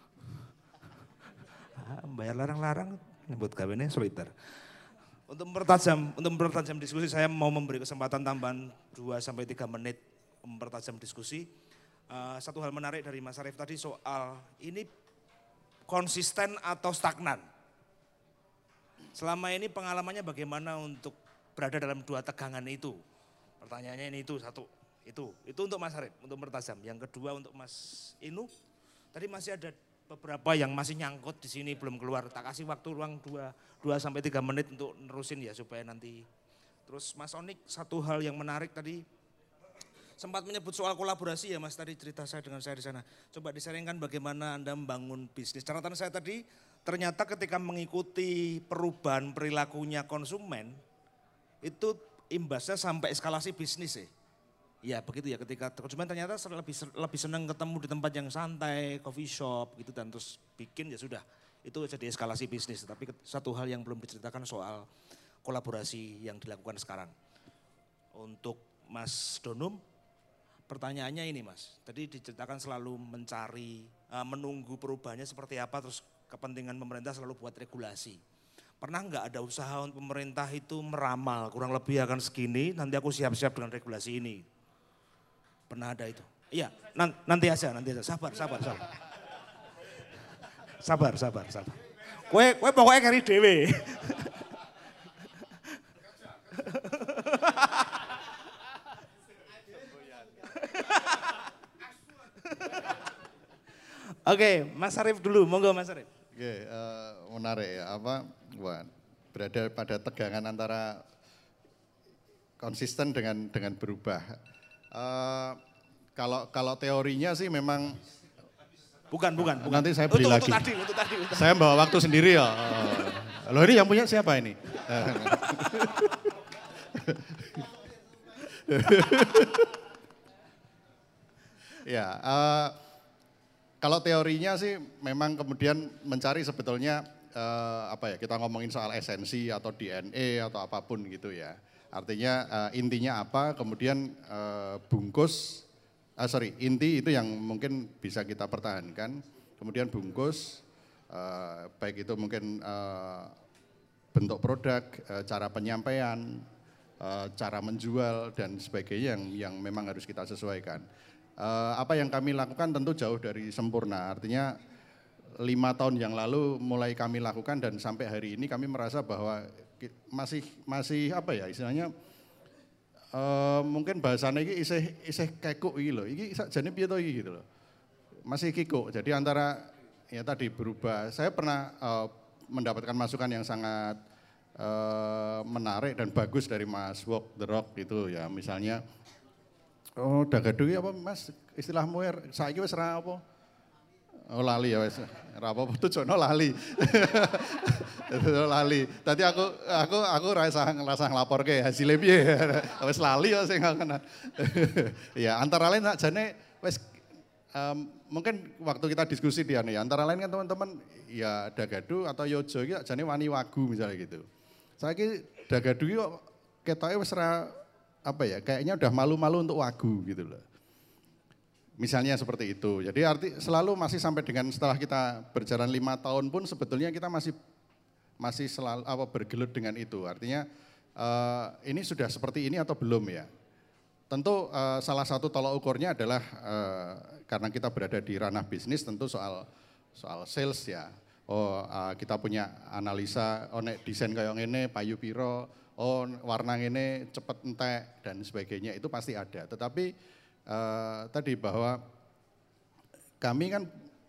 Bayar larang-larang, nyebut kawinnya soliter. Untuk mempertajam, untuk mempertajam diskusi saya mau memberi kesempatan tambahan dua sampai tiga menit mempertajam diskusi. Uh, satu hal menarik dari Mas Arief tadi soal ini konsisten atau stagnan. Selama ini pengalamannya bagaimana untuk berada dalam dua tegangan itu? Pertanyaannya ini itu satu, itu itu untuk Mas Arief, untuk mempertajam. Yang kedua untuk Mas Inu, tadi masih ada beberapa yang masih nyangkut di sini belum keluar. Tak kasih waktu ruang dua sampai tiga menit untuk nerusin ya supaya nanti. Terus Mas Onik satu hal yang menarik tadi sempat menyebut soal kolaborasi ya Mas tadi cerita saya dengan saya di sana. Coba disaringkan bagaimana Anda membangun bisnis. Catatan saya tadi ternyata ketika mengikuti perubahan perilakunya konsumen itu imbasnya sampai eskalasi bisnis ya. Ya begitu ya, ketika konsumen ternyata lebih lebih senang ketemu di tempat yang santai, coffee shop gitu dan terus bikin ya sudah. Itu jadi eskalasi bisnis. Tapi satu hal yang belum diceritakan soal kolaborasi yang dilakukan sekarang. Untuk Mas Donum, pertanyaannya ini Mas. Tadi diceritakan selalu mencari, uh, menunggu perubahannya seperti apa, terus kepentingan pemerintah selalu buat regulasi. Pernah nggak ada usaha untuk pemerintah itu meramal, kurang lebih akan segini, nanti aku siap-siap dengan regulasi ini. Pernah ada itu? Iya, nanti aja, nanti aja. Sabar, sabar, sabar. Sabar, sabar, sabar. Kue, kue pokoknya kari dewe. Oke, Mas Arif dulu, monggo Mas Arif. Oke, uh, menarik ya, apa, wah, berada pada tegangan antara konsisten dengan dengan berubah. Uh, kalau kalau teorinya sih memang bukan, bukan, bukan. Nanti saya beli untuk, lagi. Untuk tadi, untuk tadi, untuk saya bawa waktu sendiri ya. Uh, loh ini yang punya siapa ini? ya, uh, kalau teorinya sih memang kemudian mencari sebetulnya uh, apa ya, kita ngomongin soal esensi atau D N A atau apapun gitu ya. Artinya uh, intinya apa, kemudian uh, bungkus, uh, sorry inti itu yang mungkin bisa kita pertahankan, kemudian bungkus, uh, baik itu mungkin uh, bentuk produk, uh, cara penyampaian, uh, cara menjual dan sebagainya yang yang memang harus kita sesuaikan. Uh, apa yang kami lakukan tentu jauh dari sempurna, artinya lima tahun yang lalu mulai kami lakukan dan sampai hari ini kami merasa bahwa masih masih apa ya istilahnya, uh, mungkin bahasanya ini isih isih kekuk iki lho, iki sakjane piye to iki gitu loh. Masih kikuk. Jadi antara ya tadi berubah. Saya pernah uh, mendapatkan masukan yang sangat uh, menarik dan bagus dari Mas Walk the Rock gitu ya. Misalnya, oh dagadu apa Mas, istilahmu saiki wis ra apa? Oh lali ya wis. Ra apa-apa tujono lali. lali. Tadi aku aku aku rasa ngerasa nglaporke hasilnya piye. Wis lali ya sing ngono. Ya antara lain sakjane wis um, mungkin waktu kita diskusi dia nih, antara lain kan teman-teman ya dagadu atau yojo iki sakjane wani wagu misalnya gitu. Saiki dagadu iki kok ketoke wis ra apa ya, kayaknya udah malu-malu untuk wagu gitu loh. Misalnya seperti itu. Jadi arti selalu masih sampai dengan setelah kita berjalan lima tahun pun sebetulnya kita masih masih selalu apa bergelut dengan itu. Artinya uh, ini sudah seperti ini atau belum ya. Tentu uh, salah satu tolak ukurnya adalah uh, karena kita berada di ranah bisnis, tentu soal soal sales ya. Oh uh, kita punya analisa, oh nek desain kayak ngene payu piro, oh warna ngene cepet entek dan sebagainya, itu pasti ada. Tetapi Uh, tadi bahwa kami kan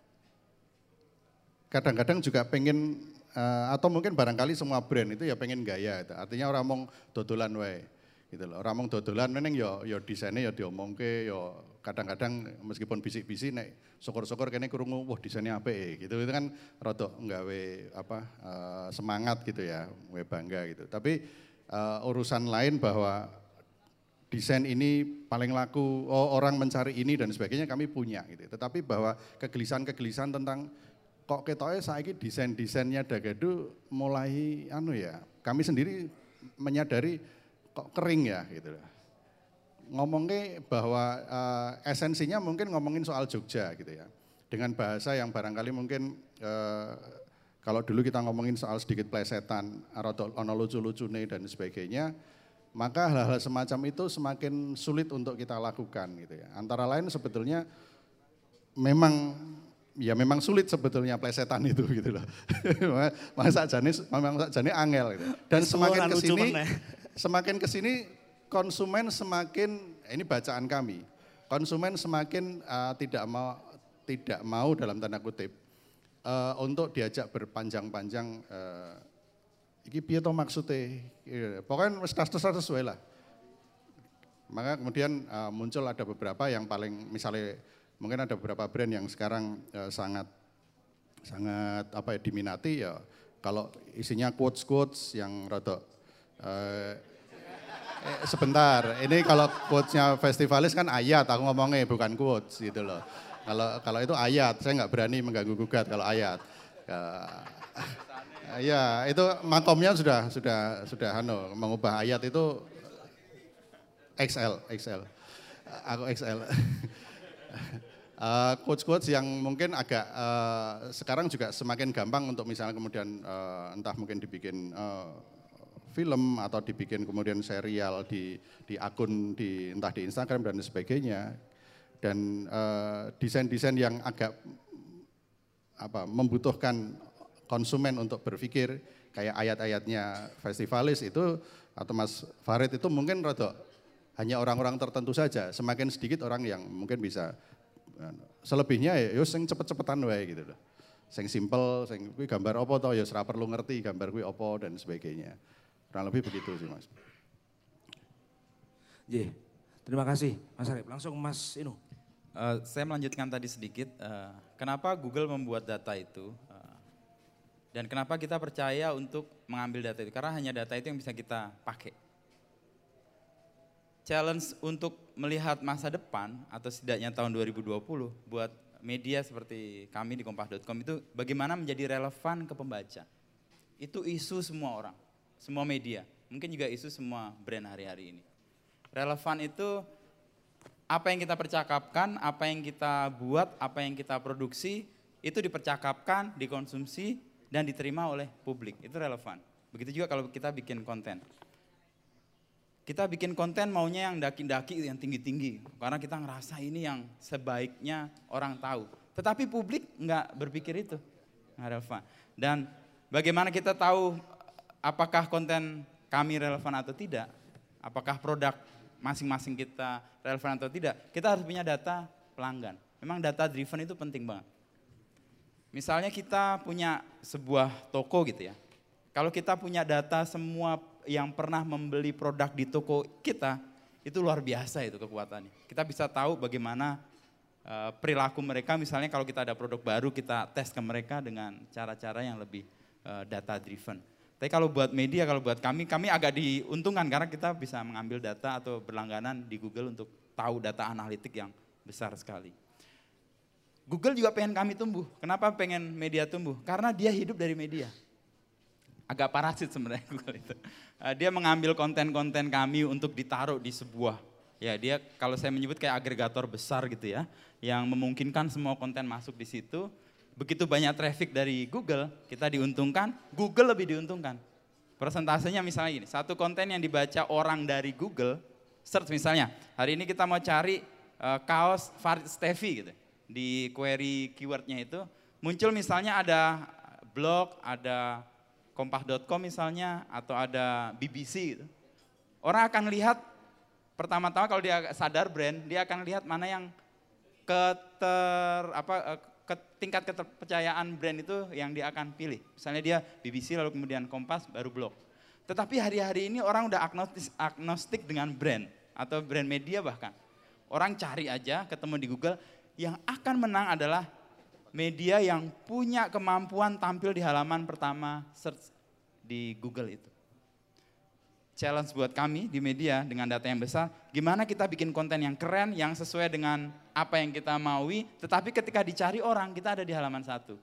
kadang-kadang juga pengen uh, atau mungkin barangkali semua brand itu ya pengen gaya itu. Artinya orang mong dodolan wae gitu loh. Orang mong dodolan meneng yo yo desainnya yo diomongke yo kadang-kadang meskipun bisik-bisik nek syukur-syukur kene krungu wah desainnya apik gitu. Itu kan rada nggawe apa uh, semangat gitu ya, we bangga gitu. Tapi uh, urusan lain bahwa desain ini paling laku, oh, orang mencari ini dan sebagainya kami punya gitu. Tetapi bahwa kegelisahan-kegelisahan tentang kok ketoknya saiki desain-desainnya dagadu mulai anu ya, kami sendiri menyadari kok kering ya gitu. Ngomongnya bahwa uh, esensinya mungkin ngomongin soal Jogja gitu ya. Dengan bahasa yang barangkali mungkin uh, kalau dulu kita ngomongin soal sedikit plesetan, atau ono lucu-lucune dan sebagainya, maka hal-hal semacam itu semakin sulit untuk kita lakukan gitu ya. Antara lain sebetulnya memang ya memang sulit sebetulnya plesetan itu gitu loh. Masa jane memang sakjane angel gitu. Dan semakin ke sini semakin ke sini konsumen semakin, ini bacaan kami. Konsumen semakin uh, tidak mau tidak mau dalam tanda kutip uh, untuk diajak berpanjang-panjang uh, iki piye to maksude. Pokoknya wis status-status wae lah. Maka kemudian uh, muncul ada beberapa yang paling misalnya mungkin ada beberapa brand yang sekarang uh, sangat sangat apa ya diminati ya, kalau isinya quotes-quotes yang rada uh, eh, sebentar. Ini kalau quotes-nya festivalis kan ayat, aku ngomongnya bukan quotes gitu loh. Kalau kalau itu ayat, saya nggak berani mengganggu gugat kalau ayat. Uh, Ya, itu makomnya sudah sudah sudah anu, mengubah ayat itu X L, X L. Aku X L. uh, quotes-quotes yang mungkin agak uh, sekarang juga semakin gampang untuk misalnya kemudian uh, entah mungkin dibikin uh, film atau dibikin kemudian serial di di akun di entah di Instagram dan sebagainya. Dan uh, desain-desain yang agak apa membutuhkan konsumen untuk berpikir kayak ayat-ayatnya festivalis itu atau Mas Farid itu mungkin rada hanya orang-orang tertentu saja, semakin sedikit orang yang mungkin bisa Selebihnya ya sing cepet-cepetan wae gitu loh. Sing simple, sing kuwi gambar apa to ya ora perlu ngerti gambar kuwi apa dan sebagainya. Kurang lebih begitu sih Mas. J, terima kasih Mas Arif. Langsung Mas Inu. Uh, saya melanjutkan tadi sedikit, uh, kenapa Google membuat data itu uh, dan kenapa kita percaya untuk mengambil data itu, karena hanya data itu yang bisa kita pakai. Challenge untuk melihat masa depan atau setidaknya tahun dua ribu dua puluh buat media seperti kami di kompas dot com itu bagaimana menjadi relevan ke pembaca. Itu isu semua orang, semua media, mungkin juga isu semua brand hari-hari ini. Relevan itu apa yang kita percakapkan, apa yang kita buat, apa yang kita produksi, itu dipercakapkan, dikonsumsi, dan diterima oleh publik. Itu relevan. Begitu juga kalau kita bikin konten. Kita bikin konten maunya yang daki-daki, yang tinggi-tinggi. Karena kita ngerasa ini yang sebaiknya orang tahu. Tetapi publik nggak berpikir itu. Nggak relevan. Dan bagaimana kita tahu apakah konten kami relevan atau tidak? Apakah produk masing-masing kita relevan atau tidak, kita harus punya data pelanggan. Memang data driven itu penting banget. Misalnya kita punya sebuah toko gitu ya, kalau kita punya data semua yang pernah membeli produk di toko kita, itu luar biasa itu kekuatannya. Kita bisa tahu bagaimana uh, perilaku mereka, misalnya kalau kita ada produk baru, kita tes ke mereka dengan cara-cara yang lebih uh, data driven. Tapi kalau buat media, kalau buat kami, kami agak diuntungkan karena kita bisa mengambil data atau berlangganan di Google untuk tahu data analitik yang besar sekali. Google juga pengen kami tumbuh. Kenapa pengen media tumbuh? Karena dia hidup dari media. Agak parasit sebenarnya Google itu. Dia mengambil konten-konten kami untuk ditaruh di sebuah, ya dia kalau saya menyebut kayak agregator besar gitu ya, yang memungkinkan semua konten masuk di situ. Begitu banyak traffic dari Google, kita diuntungkan, Google lebih diuntungkan. Persentasenya misalnya gini, satu konten yang dibaca orang dari Google, search misalnya, hari ini kita mau cari uh, kaos Farid Steffi gitu, di query keywordnya itu, muncul misalnya ada blog, ada kompas dot com misalnya, atau ada B B C gitu. Orang akan lihat, pertama-tama kalau dia sadar brand, dia akan lihat mana yang keter, apa, uh, ke tingkat keterpercayaan brand itu yang dia akan pilih. Misalnya dia B B C lalu kemudian Kompas baru blog. Tetapi hari-hari ini orang udah agnostik, agnostik dengan brand atau brand media bahkan. Orang cari aja ketemu di Google, yang akan menang adalah media yang punya kemampuan tampil di halaman pertama search di Google itu. Challenge buat kami di media dengan data yang besar, gimana kita bikin konten yang keren, yang sesuai dengan apa yang kita maui, tetapi ketika dicari orang, kita ada di halaman satu.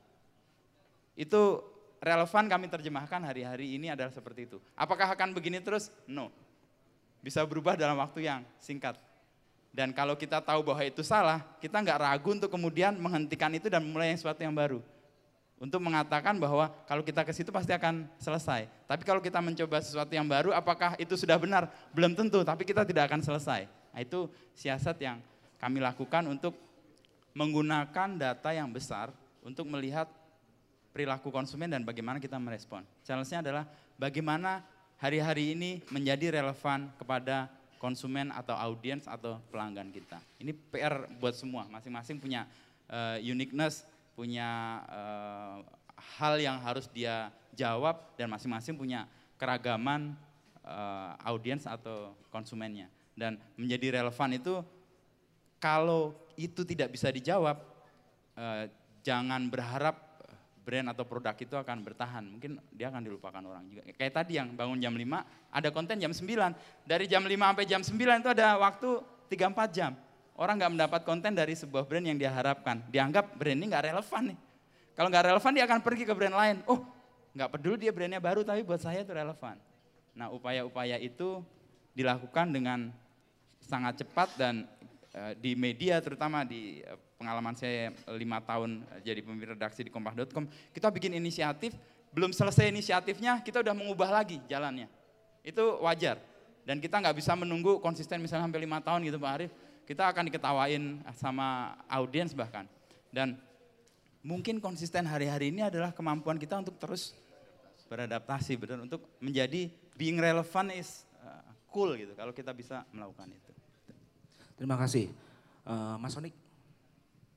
Itu relevan kami terjemahkan hari-hari ini adalah seperti itu. Apakah akan begini terus? No. Bisa berubah dalam waktu yang singkat. Dan kalau kita tahu bahwa itu salah, kita nggak ragu untuk kemudian menghentikan itu dan memulai sesuatu yang baru. Untuk mengatakan bahwa kalau kita ke situ pasti akan selesai. Tapi kalau kita mencoba sesuatu yang baru, apakah itu sudah benar? Belum tentu, tapi kita tidak akan selesai. Nah, itu siasat yang kami lakukan untuk menggunakan data yang besar untuk melihat perilaku konsumen dan bagaimana kita merespon. Challenge-nya adalah bagaimana hari-hari ini menjadi relevan kepada konsumen atau audiens atau pelanggan kita. Ini P R buat semua, masing-masing punya uh, uniqueness, punya uh, hal yang harus dia jawab dan masing-masing punya keragaman uh, audiens atau konsumennya. Dan menjadi relevan itu kalau itu tidak bisa dijawab, uh, jangan berharap brand atau produk itu akan bertahan. Mungkin dia akan dilupakan orang juga. Kayak tadi yang bangun jam lima, ada konten jam sembilan. Dari jam lima sampai jam sembilan itu ada waktu tiga sampai empat jam. Orang nggak mendapat konten dari sebuah brand yang dia harapkan. Dianggap brand ini nggak relevan nih. Kalau nggak relevan dia akan pergi ke brand lain. Oh, nggak peduli dia brandnya baru tapi buat saya itu relevan. Nah, upaya-upaya itu dilakukan dengan sangat cepat dan uh, di media terutama di uh, pengalaman saya lima tahun uh, jadi pemimpin redaksi di kompas dot com, kita bikin inisiatif, belum selesai inisiatifnya kita udah mengubah lagi jalannya. Itu wajar dan kita nggak bisa menunggu konsisten misalnya sampai lima tahun gitu Pak Arief. Kita akan diketawain sama audiens bahkan. Dan mungkin konsisten hari-hari ini adalah kemampuan kita untuk terus beradaptasi, benar, untuk menjadi being relevant is uh, cool gitu kalau kita bisa melakukan itu. Terima kasih. Uh, Mas Onik.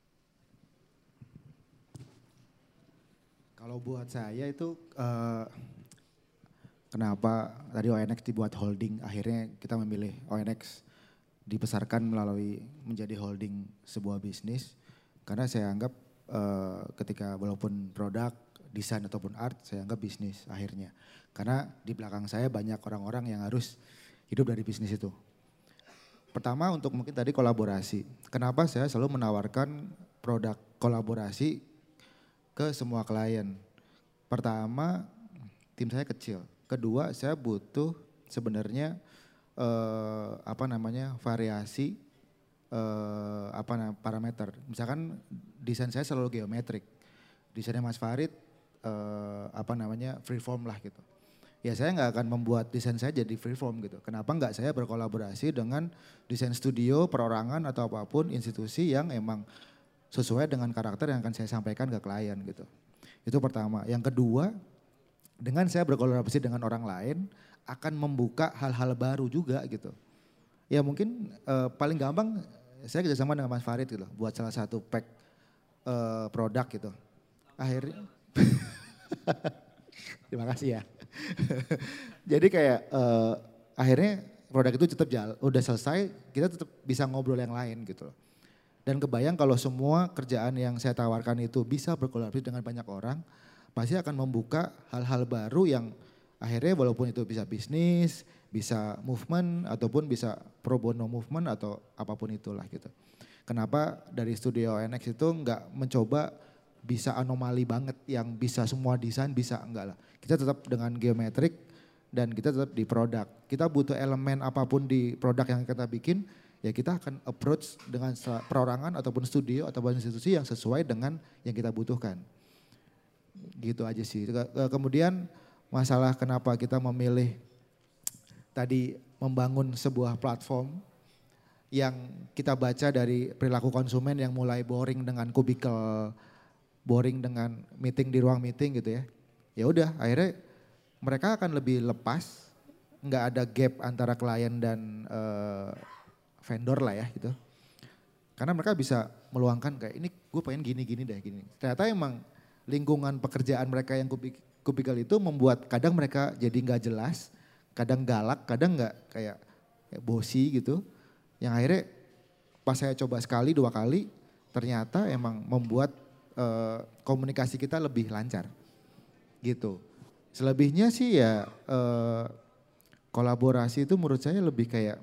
Kalau buat saya itu uh, kenapa tadi O N X dibuat holding, akhirnya kita memilih O N X dibesarkan melalui menjadi holding sebuah bisnis. Karena saya anggap uh, ketika walaupun produk, desain ataupun art, saya anggap bisnis akhirnya. Karena di belakang saya banyak orang-orang yang harus hidup dari bisnis itu. Pertama untuk mungkin tadi kolaborasi. Kenapa saya selalu menawarkan produk kolaborasi ke semua klien. Pertama, tim saya kecil. Kedua, saya butuh sebenarnya eh, apa namanya variasi eh, apa namanya parameter. Misalkan desain saya selalu geometrik. Desainnya Mas Farid eh, apa namanya freeform lah gitu. Ya saya nggak akan membuat desain saya jadi freeform gitu. Kenapa nggak saya berkolaborasi dengan desain studio, perorangan atau apapun institusi yang emang sesuai dengan karakter yang akan saya sampaikan ke klien gitu. Itu pertama. Yang kedua, dengan saya berkolaborasi dengan orang lain akan membuka hal-hal baru juga gitu. Ya mungkin uh, paling gampang saya kerjasama dengan Mas Farid gitu buat salah satu pack uh, produk gitu. Akhirnya, terima kasih ya. Jadi kayak uh, akhirnya produk itu tetap jalan, udah selesai kita tetap bisa ngobrol yang lain gitu loh. Dan kebayang kalau semua kerjaan yang saya tawarkan itu bisa berkolaborasi dengan banyak orang, pasti akan membuka hal-hal baru yang akhirnya walaupun itu bisa bisnis, bisa movement, ataupun bisa pro bono movement atau apapun itulah gitu. Kenapa dari studio O N X itu enggak mencoba bisa anomali banget yang bisa semua desain bisa, enggak lah. Kita tetap dengan geometrik dan kita tetap di produk. Kita butuh elemen apapun di produk yang kita bikin, ya kita akan approach dengan perorangan ataupun studio ataupun institusi yang sesuai dengan yang kita butuhkan. Gitu aja sih. Kemudian masalah kenapa kita memilih tadi membangun sebuah platform yang kita baca dari perilaku konsumen yang mulai boring dengan kubikel, boring dengan meeting di ruang meeting gitu ya. Ya udah akhirnya mereka akan lebih lepas, nggak ada gap antara klien dan uh, vendor lah ya gitu. Karena mereka bisa meluangkan kayak ini gue pengen gini-gini deh gini. Ternyata emang lingkungan pekerjaan mereka yang kubikal itu membuat kadang mereka jadi nggak jelas, kadang galak, kadang nggak kayak, kayak bosi gitu. Yang akhirnya pas saya coba sekali dua kali ternyata emang membuat uh, komunikasi kita lebih lancar gitu. Selebihnya sih ya uh, kolaborasi itu menurut saya lebih kayak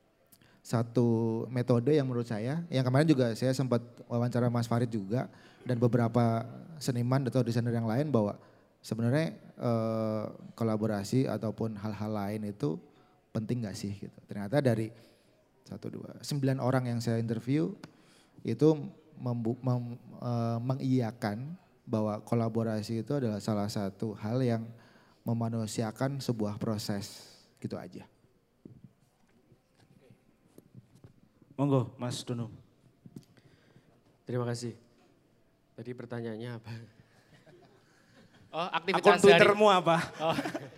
satu metode yang menurut saya, yang kemarin juga saya sempat wawancara Mas Farid juga dan beberapa seniman atau desainer yang lain bahwa sebenarnya eh, kolaborasi ataupun hal-hal lain itu penting gak sih gitu. Ternyata dari satu dua sembilan orang yang saya interview itu membu, mem, eh, mengiyakan bahwa kolaborasi itu adalah salah satu hal yang memanusiakan sebuah proses gitu aja. Monggo Mas Dono. Terima kasih. Tadi pertanyaannya apa? Oh aktivitas akun Twittermu apa? Oh.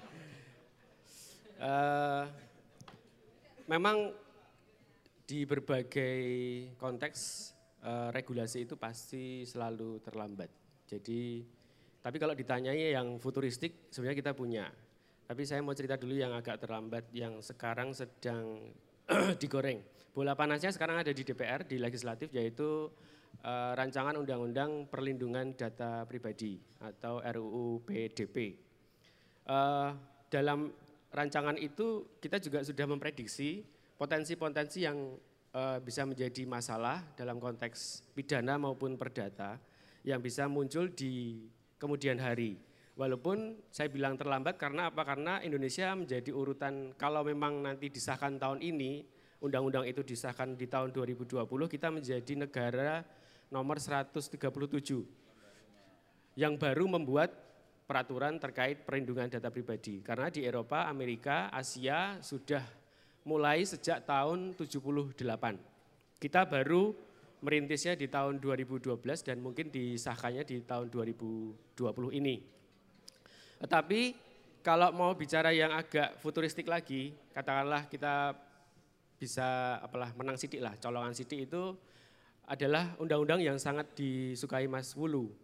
uh, memang di berbagai konteks uh, regulasi itu pasti selalu terlambat. Jadi tapi kalau ditanyai yang futuristik sebenarnya kita punya. Tapi saya mau cerita dulu yang agak terlambat yang sekarang sedang digoreng. Bola panasnya sekarang ada di D P R, di legislatif yaitu uh, rancangan undang-undang perlindungan data pribadi atau R U U P D P. Uh, dalam rancangan itu kita juga sudah memprediksi potensi-potensi yang uh, bisa menjadi masalah dalam konteks pidana maupun perdata yang bisa muncul di kemudian hari. Walaupun saya bilang terlambat karena apa? Karena Indonesia menjadi urutan kalau memang nanti disahkan tahun ini, undang-undang itu disahkan di tahun dua ribu dua puluh, kita menjadi negara nomor seratus tiga puluh tujuh yang baru membuat peraturan terkait perlindungan data pribadi. Karena di Eropa, Amerika, Asia sudah mulai sejak tahun tujuh puluh delapan. Kita baru merintisnya di tahun dua ribu dua belas dan mungkin disahkannya di tahun dua ribu dua puluh ini. Tetapi kalau mau bicara yang agak futuristik lagi, katakanlah kita bisa apalah menang sidik lah, colongan sidik itu adalah undang-undang yang sangat disukai Mas Wulu,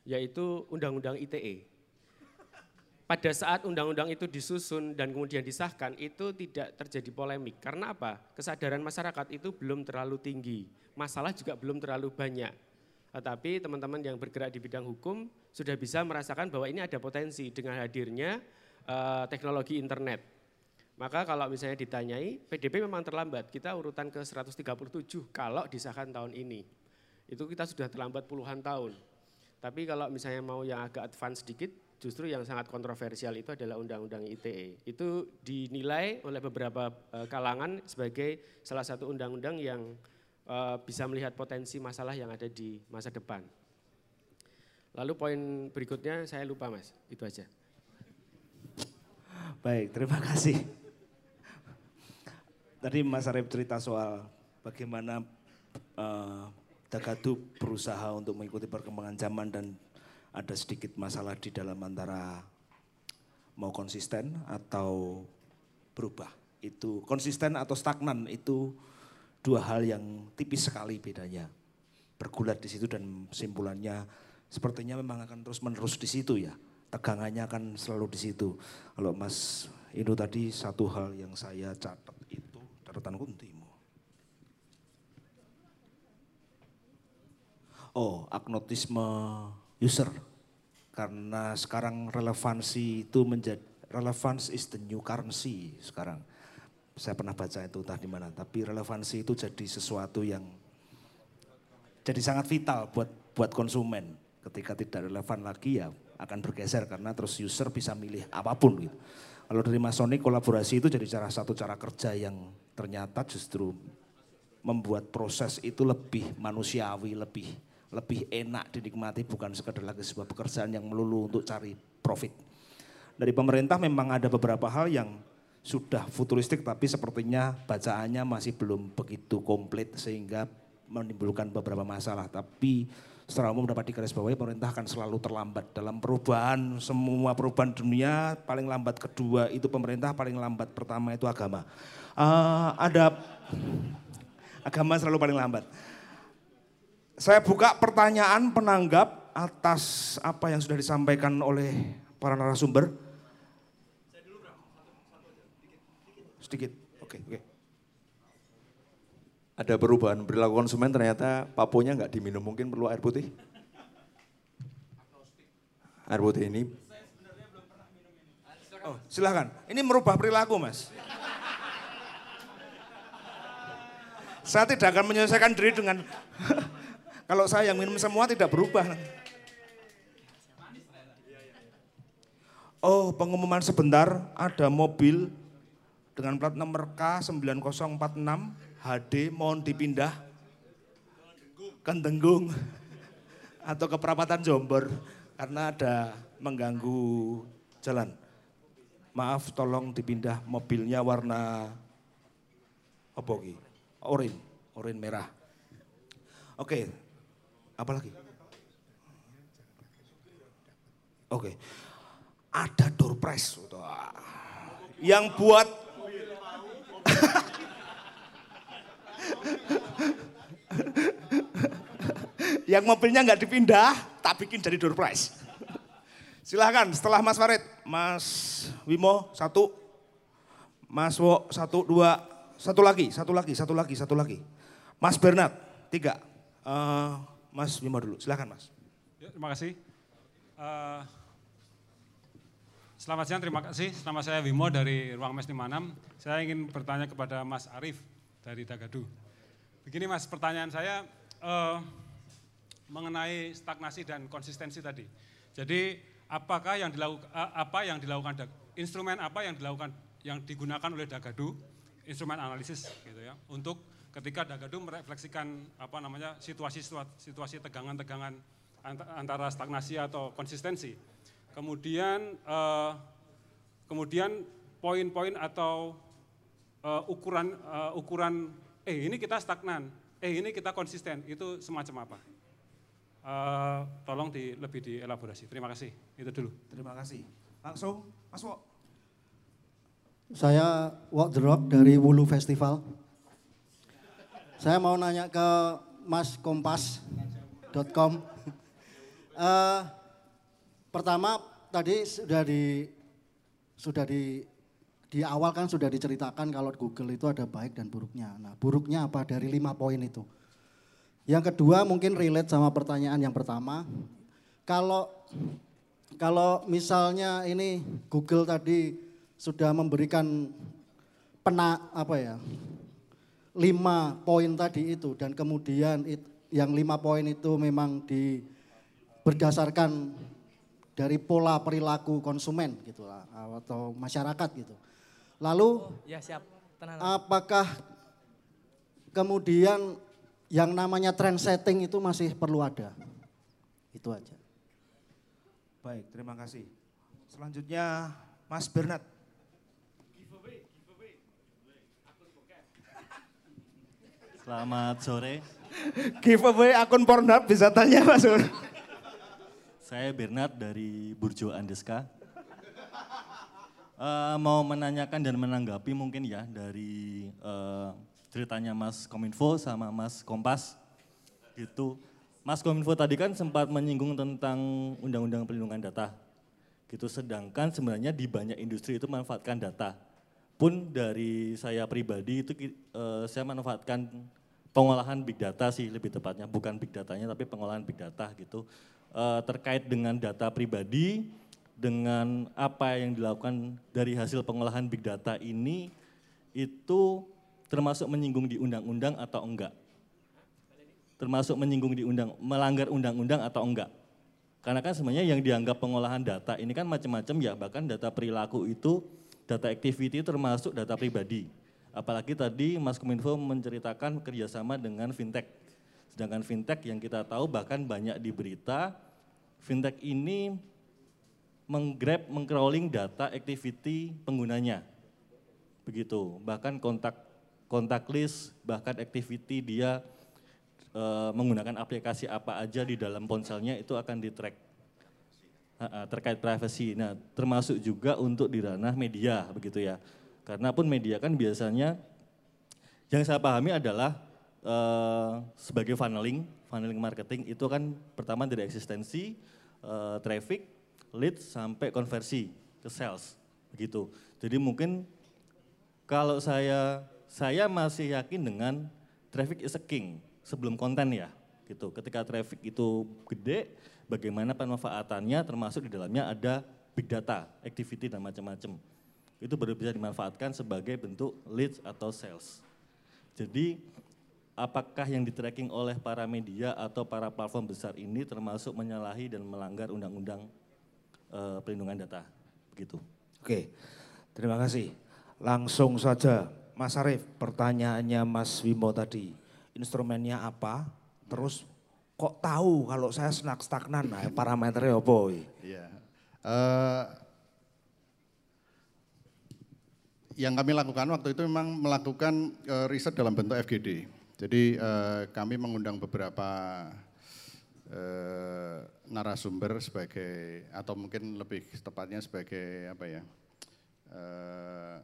yaitu Undang-Undang I T E. Pada saat undang-undang itu disusun dan kemudian disahkan, itu tidak terjadi polemik. Karena apa? Kesadaran masyarakat itu belum terlalu tinggi, masalah juga belum terlalu banyak. Tetapi teman-teman yang bergerak di bidang hukum sudah bisa merasakan bahwa ini ada potensi dengan hadirnya uh, teknologi internet. Maka kalau misalnya ditanyai, P D P memang terlambat, kita urutan ke seratus tiga puluh tujuh kalau disahkan tahun ini. Itu kita sudah terlambat puluhan tahun. Tapi kalau misalnya mau yang agak advance sedikit, justru yang sangat kontroversial itu adalah Undang-Undang I T E. Itu dinilai oleh beberapa kalangan sebagai salah satu undang-undang yang bisa melihat potensi masalah yang ada di masa depan. Lalu poin berikutnya saya lupa Mas, itu aja. Baik, terima kasih. Tadi Mas Arif cerita soal bagaimana uh, Dagadu berusaha untuk mengikuti perkembangan zaman dan ada sedikit masalah di dalam antara mau konsisten atau berubah. Itu konsisten atau stagnan itu dua hal yang tipis sekali bedanya. Bergulat di situ dan kesimpulannya sepertinya memang akan terus menerus di situ ya. Tegangannya akan selalu di situ. Kalau Mas Indo tadi satu hal yang saya catat itu catatan kuntimu. Oh, agnotisme user. Karena sekarang relevansi itu menjadi, relevance is the new currency sekarang. Saya pernah baca itu entah di mana, tapi relevansi itu jadi sesuatu yang jadi sangat vital buat buat konsumen. Ketika tidak relevan lagi ya akan bergeser karena terus user bisa milih apapun gitu. Kalau dari Masonic kolaborasi itu jadi cara satu cara kerja yang ternyata justru membuat proses itu lebih manusiawi, lebih lebih enak dinikmati, bukan sekedar lagi sebuah pekerjaan yang melulu untuk cari profit. Dari pemerintah memang ada beberapa hal yang sudah futuristik tapi sepertinya bacaannya masih belum begitu komplit sehingga menimbulkan beberapa masalah. Tapi secara umum dapat digarisbawahi pemerintah akan selalu terlambat dalam perubahan, semua perubahan dunia paling lambat kedua itu pemerintah, paling lambat pertama itu agama. Uh, ada agama selalu paling lambat. Saya buka pertanyaan penanggap atas apa yang sudah disampaikan oleh para narasumber. Sedikit, oke, oke. Ada perubahan perilaku konsumen ternyata paponya nggak diminum, mungkin perlu air putih. Air putih ini. Oh, silakan. Ini merubah perilaku, Mas. Saya tidak akan menyelesaikan diri dengan kalau saya yang minum semua tidak berubah. Oh, pengumuman sebentar, ada mobil dengan plat nomor K sembilan nol empat enam H D mohon dipindah ke Tenggung atau ke perapatan Jombor karena ada mengganggu jalan. Maaf, tolong dipindah, mobilnya warna apa iki? Oranye, oranye merah. Oke, apa lagi? Oke, ada door prize yang buat yang mobilnya nggak dipindah, tak bikin jadi door prize. Silahkan setelah Mas Farid, Mas Wimo satu, Mas Wo satu, dua, satu lagi, satu lagi, satu lagi, satu lagi. Mas Bernard tiga, uh, Mas Wimo dulu, silahkan Mas. Ya, terima kasih. Uh, selamat siang, terima kasih. Nama saya Wimo dari Ruang Mes lima enam. Saya ingin bertanya kepada Mas Arif dari Dagadu. Begini Mas, pertanyaan saya uh, mengenai stagnasi dan konsistensi tadi. Jadi apakah yang dilakukan apa yang dilakukan instrumen apa yang dilakukan yang digunakan oleh Dagadu, instrumen analisis gitu ya, untuk ketika Dagadu merefleksikan apa namanya situasi situasi tegangan-tegangan antara stagnasi atau konsistensi. Kemudian eh, kemudian poin-poin atau eh, ukuran eh, ukuran eh ini kita stagnan, eh ini kita konsisten, itu semacam apa? Uh, tolong di, lebih dielaborasi. Terima kasih. Itu dulu. Terima kasih. Langsung, Mas Wok. Saya Wok The Rock dari Wulu Festival. Saya mau nanya ke mas kompas dot com. Uh, pertama tadi sudah di sudah di di awal kan sudah diceritakan kalau Google itu ada baik dan buruknya. Nah, buruknya apa dari lima poin itu? Yang kedua mungkin relate sama pertanyaan yang pertama. Kalau kalau misalnya ini Google tadi sudah memberikan pena apa ya? lima poin tadi itu dan kemudian it, yang lima poin itu memang di berdasarkan dari pola perilaku konsumen gitu lah atau masyarakat gitu. Lalu oh, ya siap. Tenang. Apakah kemudian yang namanya trend setting itu masih perlu ada? Itu aja. Baik, terima kasih. Selanjutnya Mas Bernard. Selamat sore. Giveaway akun Pornhub bisa tanya Mas. Saya Bernard dari Burjo Andeska. Uh, mau menanyakan dan menanggapi mungkin ya dari uh, ceritanya Mas Kominfo sama Mas Kompas. Gitu. Mas Kominfo tadi kan sempat menyinggung tentang Undang-Undang Perlindungan Data. Gitu. Sedangkan sebenarnya di banyak industri itu memanfaatkan data. Pun dari saya pribadi itu uh, saya manfaatkan pengolahan big data sih lebih tepatnya, bukan big datanya tapi pengolahan big data gitu. Uh, terkait dengan data pribadi, dengan apa yang dilakukan dari hasil pengolahan big data ini, itu termasuk menyinggung di undang-undang atau enggak? Termasuk menyinggung di undang, melanggar undang-undang atau enggak? Karena kan sebenarnya yang dianggap pengolahan data ini kan macam-macam ya, bahkan data perilaku itu, data activity termasuk data pribadi. Apalagi tadi Mas Kominfo menceritakan kerjasama dengan fintech. Sedangkan fintech yang kita tahu bahkan banyak di berita, fintech ini menggrab, mengcrawling data activity penggunanya. Begitu, bahkan kontak kontak list, bahkan activity dia e, menggunakan aplikasi apa aja di dalam ponselnya itu akan di-track terkait privacy. Nah, termasuk juga untuk di ranah media begitu ya. Karena pun media kan biasanya yang saya pahami adalah Uh, sebagai funneling, funneling marketing itu kan pertama dari eksistensi, uh, traffic, lead sampai konversi ke sales, begitu. Jadi mungkin kalau saya saya masih yakin dengan traffic is a king sebelum konten ya, gitu. Ketika traffic itu gede, bagaimana pemanfaatannya termasuk di dalamnya ada big data, activity dan macam-macam. Itu baru bisa dimanfaatkan sebagai bentuk leads atau sales. Jadi apakah yang di-tracking oleh para media atau para platform besar ini termasuk menyalahi dan melanggar undang-undang e, perlindungan data, begitu. Oke, terima kasih. Langsung saja, Mas Arief, pertanyaannya Mas Wimo tadi, instrumennya apa? Terus kok tahu kalau saya senak stagnan, nah, parameternya apa? Iya. Uh, yang kami lakukan waktu itu memang melakukan uh, riset dalam bentuk F G D. Jadi eh, kami mengundang beberapa eh, narasumber sebagai atau mungkin lebih tepatnya sebagai apa ya? Eh,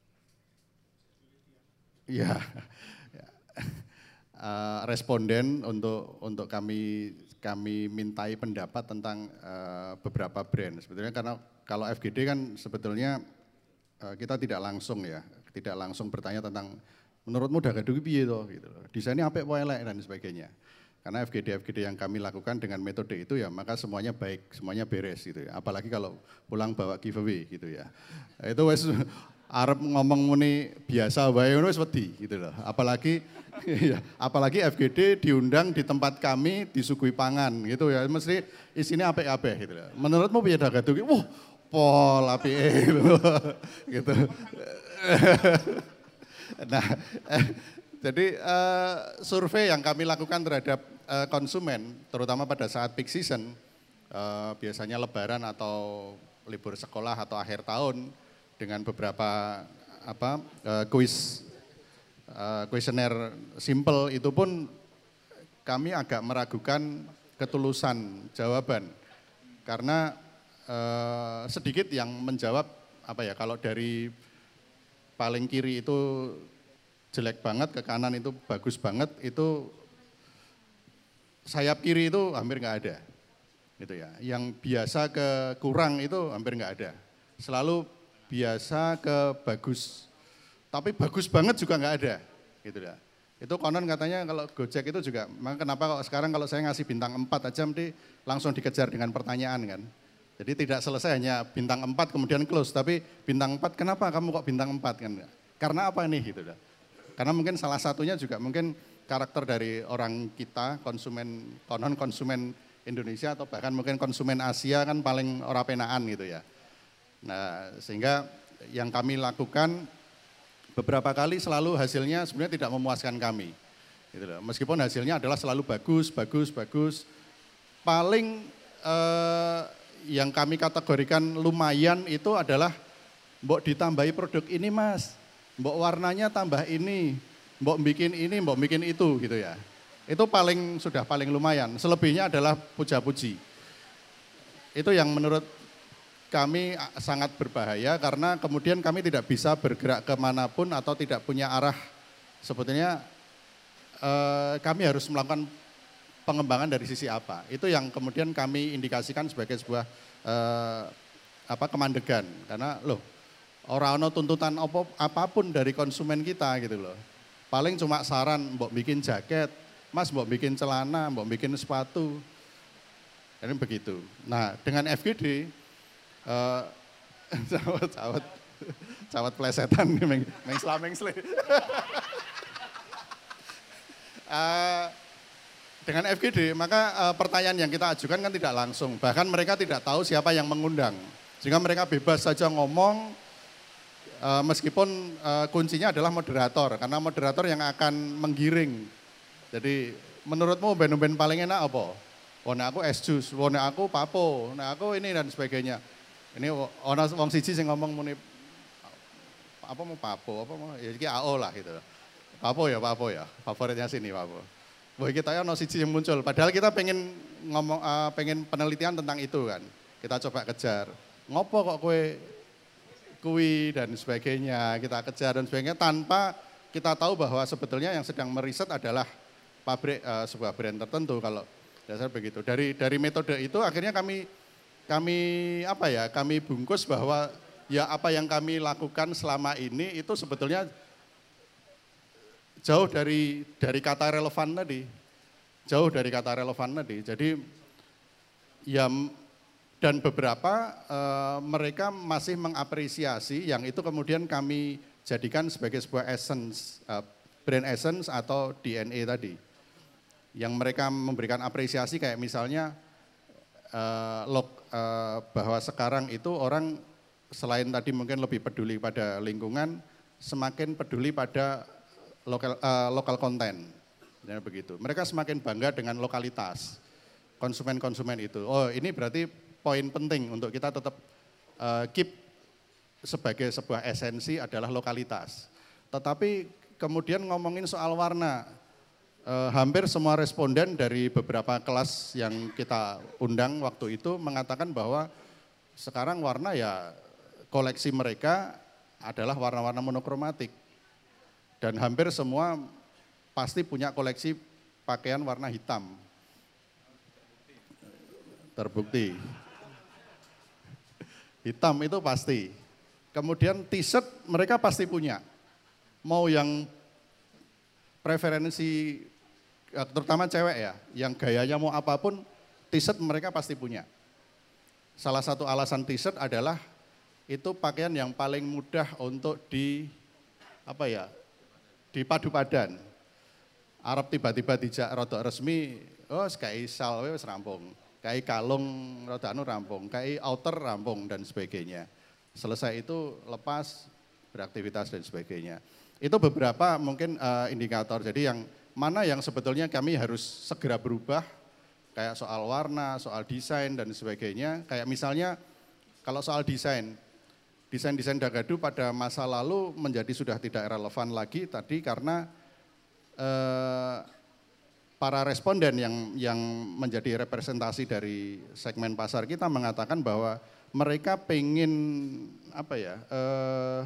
ya, ya eh, responden untuk untuk kami kami mintai pendapat tentang eh, beberapa brand. Sebetulnya karena kalau F G D kan sebetulnya eh, kita tidak langsung ya, tidak langsung bertanya tentang menurutmu Dagadu piye toh gitu loh. Desainnya apik apa elek dan sebagainya. Karena F G D F G D yang kami lakukan dengan metode itu ya maka semuanya baik, semuanya beres gitu ya. Apalagi kalau pulang bawa giveaway gitu ya. Itu wes arep ngomong muni biasa wae ngono wis wedi gitu loh. Apalagi ya, apalagi F G D diundang di tempat kami disuguhi pangan gitu ya. Mesti isinya apik kabeh gitu loh. Menurutmu piye Dagadu ki? Wah, pol apike gitu. Nah, eh, jadi eh, survei yang kami lakukan terhadap eh, konsumen, terutama pada saat peak season, eh, biasanya lebaran atau libur sekolah atau akhir tahun, dengan beberapa apa eh, kuis, eh, kuesioner simple itu pun kami agak meragukan ketulusan jawaban, karena eh, sedikit yang menjawab apa ya kalau dari paling kiri itu jelek banget, ke kanan itu bagus banget, itu sayap kiri itu hampir nggak ada. gitu ya. Yang biasa ke kurang itu hampir nggak ada. Selalu biasa ke bagus. Tapi bagus banget juga nggak ada, gitu ya. Itu konon katanya kalau Gojek itu juga, maka kenapa kok sekarang kalau saya ngasih bintang empat aja nanti langsung dikejar dengan pertanyaan kan. Jadi tidak selesai hanya bintang empat kemudian close, tapi bintang empat kenapa kamu kok bintang empat kan. Karena apa nih gitu. Karena mungkin salah satunya juga mungkin karakter dari orang kita, konsumen, konon konsumen Indonesia atau bahkan mungkin konsumen Asia kan paling ora penaan gitu ya. Nah sehingga yang kami lakukan beberapa kali selalu hasilnya sebenarnya tidak memuaskan kami. Gitu loh. Meskipun hasilnya adalah selalu bagus, bagus, bagus. Paling eh, yang kami kategorikan lumayan itu adalah mbok ditambahi produk ini mas, mbok warnanya tambah ini, mbok bikin ini, mbok bikin itu gitu ya. Itu paling sudah paling lumayan, selebihnya adalah puja-puji. Itu yang menurut kami sangat berbahaya karena kemudian kami tidak bisa bergerak kemanapun atau tidak punya arah. Sebetulnya eh, kami harus melakukan pengembangan dari sisi apa. Itu yang kemudian kami indikasikan sebagai sebuah eh, apa kemandegan. Karena loh orang ono tuntutan apa, apapun dari konsumen kita gitu loh. Paling cuma saran mbok bikin jaket, mas mbok bikin celana, mbok bikin sepatu. Ini begitu. Nah dengan F G D Uh, cawat, cawat, cawat plesetan nih, meng, mengsla mengsle. uh, dengan F G D, maka uh, pertanyaan yang kita ajukan kan tidak langsung. Bahkan mereka tidak tahu siapa yang mengundang. Sehingga mereka bebas saja ngomong, uh, meskipun uh, kuncinya adalah moderator. Karena moderator yang akan menggiring. Jadi menurutmu band-band paling enak apa? Wona aku es jus, wona aku papo, nah aku ini dan sebagainya. Ini orang wong siji sing ngomong muni apa mau papo, apa mau ya iki A O lah gitu. Papo ya, papo ya. Favoritnya sini papo. Wah kita ya ono siji yang muncul. Padahal kita pengen ngomong uh, pengen penelitian tentang itu kan. Kita coba kejar. Ngopo kok kue kui dan sebagainya, kita kejar dan sebagainya tanpa kita tahu bahwa sebetulnya yang sedang meriset adalah pabrik uh, sebuah brand tertentu kalau dasar begitu. Dari dari metode itu akhirnya kami kami apa ya, kami bungkus bahwa ya apa yang kami lakukan selama ini itu sebetulnya jauh dari dari kata relevan tadi. Jauh dari kata relevan tadi. Jadi ya dan beberapa e, mereka masih mengapresiasi yang itu kemudian kami jadikan sebagai sebuah essence, e, brand essence atau D N A tadi. Yang mereka memberikan apresiasi kayak misalnya Uh, log, uh, bahwa sekarang itu orang selain tadi mungkin lebih peduli pada lingkungan, semakin peduli pada lokal uh, lokal konten, ya begitu. Mereka semakin bangga dengan lokalitas konsumen-konsumen itu. Oh ini berarti poin penting untuk kita tetap uh, keep sebagai sebuah esensi adalah lokalitas. Tetapi kemudian ngomongin soal warna. Eh, hampir semua responden dari beberapa kelas yang kita undang waktu itu mengatakan bahwa sekarang warna ya koleksi mereka adalah warna-warna monokromatik. Dan hampir semua pasti punya koleksi pakaian warna hitam. Terbukti. Hitam itu pasti. Kemudian t-shirt mereka pasti punya. Mau yang preferensi terutama cewek ya, yang gayanya mau apapun, t-shirt mereka pasti punya. Salah satu alasan t-shirt adalah itu pakaian yang paling mudah untuk di apa ya, dipadu padan. Arab tiba-tiba dijak rodok resmi, oh kayak sal wis rampung, kayak kalung rodok anu rampung, kayak outer rampung dan sebagainya. Selesai itu lepas beraktivitas dan sebagainya. Itu beberapa mungkin uh, indikator. Jadi yang mana yang sebetulnya kami harus segera berubah, kayak soal warna, soal desain dan sebagainya. Kayak misalnya kalau soal desain, desain-desain Dagadu pada masa lalu menjadi sudah tidak relevan lagi tadi karena eh, para responden yang yang menjadi representasi dari segmen pasar kita mengatakan bahwa mereka pengen apa ya, eh,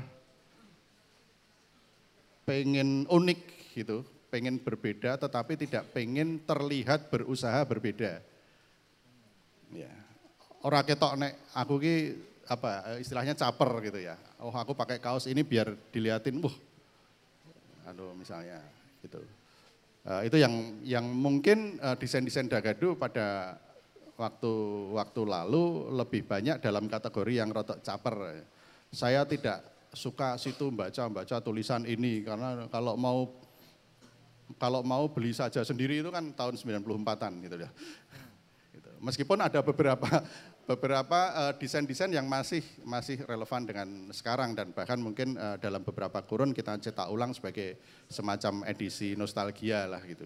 pengen unik gitu. Pengen berbeda tetapi tidak pengen terlihat berusaha berbeda. Ya. Ora ketok nek aku ki apa istilahnya caper gitu ya. Oh aku pakai kaos ini biar diliatin, wah, aduh misalnya gitu. Uh, itu yang yang mungkin uh, desain-desain Dagadu pada waktu waktu lalu lebih banyak dalam kategori yang rotok caper. Saya tidak suka situ baca-baca tulisan ini karena kalau mau kalau mau beli saja sendiri itu kan tahun sembilan puluh empatan gitu ya. Gitu. Meskipun ada beberapa beberapa uh, desain-desain yang masih masih relevan dengan sekarang dan bahkan mungkin uh, dalam beberapa kurun kita cetak ulang sebagai semacam edisi nostalgia lah gitu.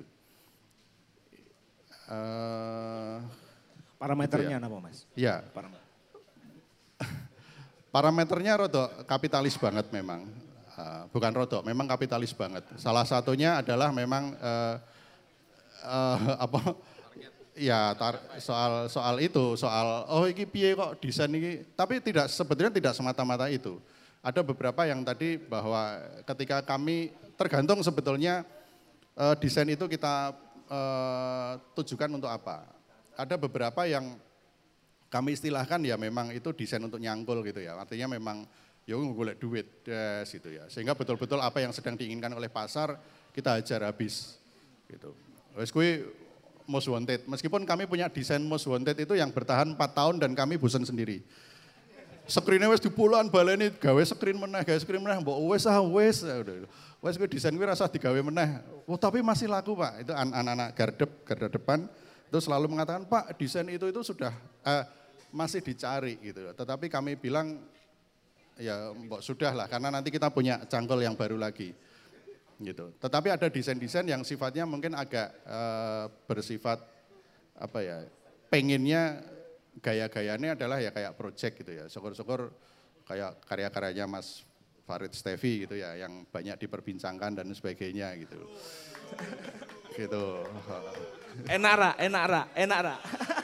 Uh, Parameternya gitu ya. apa Mas? Ya. Parameter. Parameternya rodok kapitalis banget memang. Uh, bukan rodok, memang kapitalis banget. Salah satunya adalah memang uh, uh, apa? Ya tar, soal soal itu, soal oh ini piye kok desain ini, tapi tidak sebetulnya tidak semata-mata itu. Ada beberapa yang tadi bahwa ketika kami tergantung sebetulnya uh, desain itu kita uh, tujukan untuk apa. Ada beberapa yang kami istilahkan ya memang itu desain untuk nyangkul gitu ya, artinya memang ya golek duit des gitu ya, sehingga betul-betul apa yang sedang diinginkan oleh pasar kita hajar habis gitu. Wes kuwi Most Wanted. Meskipun kami punya desain Most Wanted itu yang bertahan empat tahun dan kami bosan sendiri. Screen-nya wes dipulan baleni gawe screen meneh, gawe screen meneh, mbok wes ah wes. Wes kuwi desain kuwi rasa digawe meneh. Oh tapi masih laku Pak. Itu anak-anak gardep, garda depan itu selalu mengatakan Pak desain itu itu sudah eh, masih dicari gitu. Tetapi kami bilang ya mbok sudah lah karena nanti kita punya cangkul yang baru lagi. Gitu. Tetapi ada desain-desain yang sifatnya mungkin agak uh, bersifat apa ya, pengennya gaya-gayanya adalah ya kayak project gitu ya. Syukur-syukur kayak karya-karyanya Mas Farid Stevi gitu ya, yang banyak diperbincangkan dan sebagainya gitu. Gitu. Enak ra, enak ra, enak ra.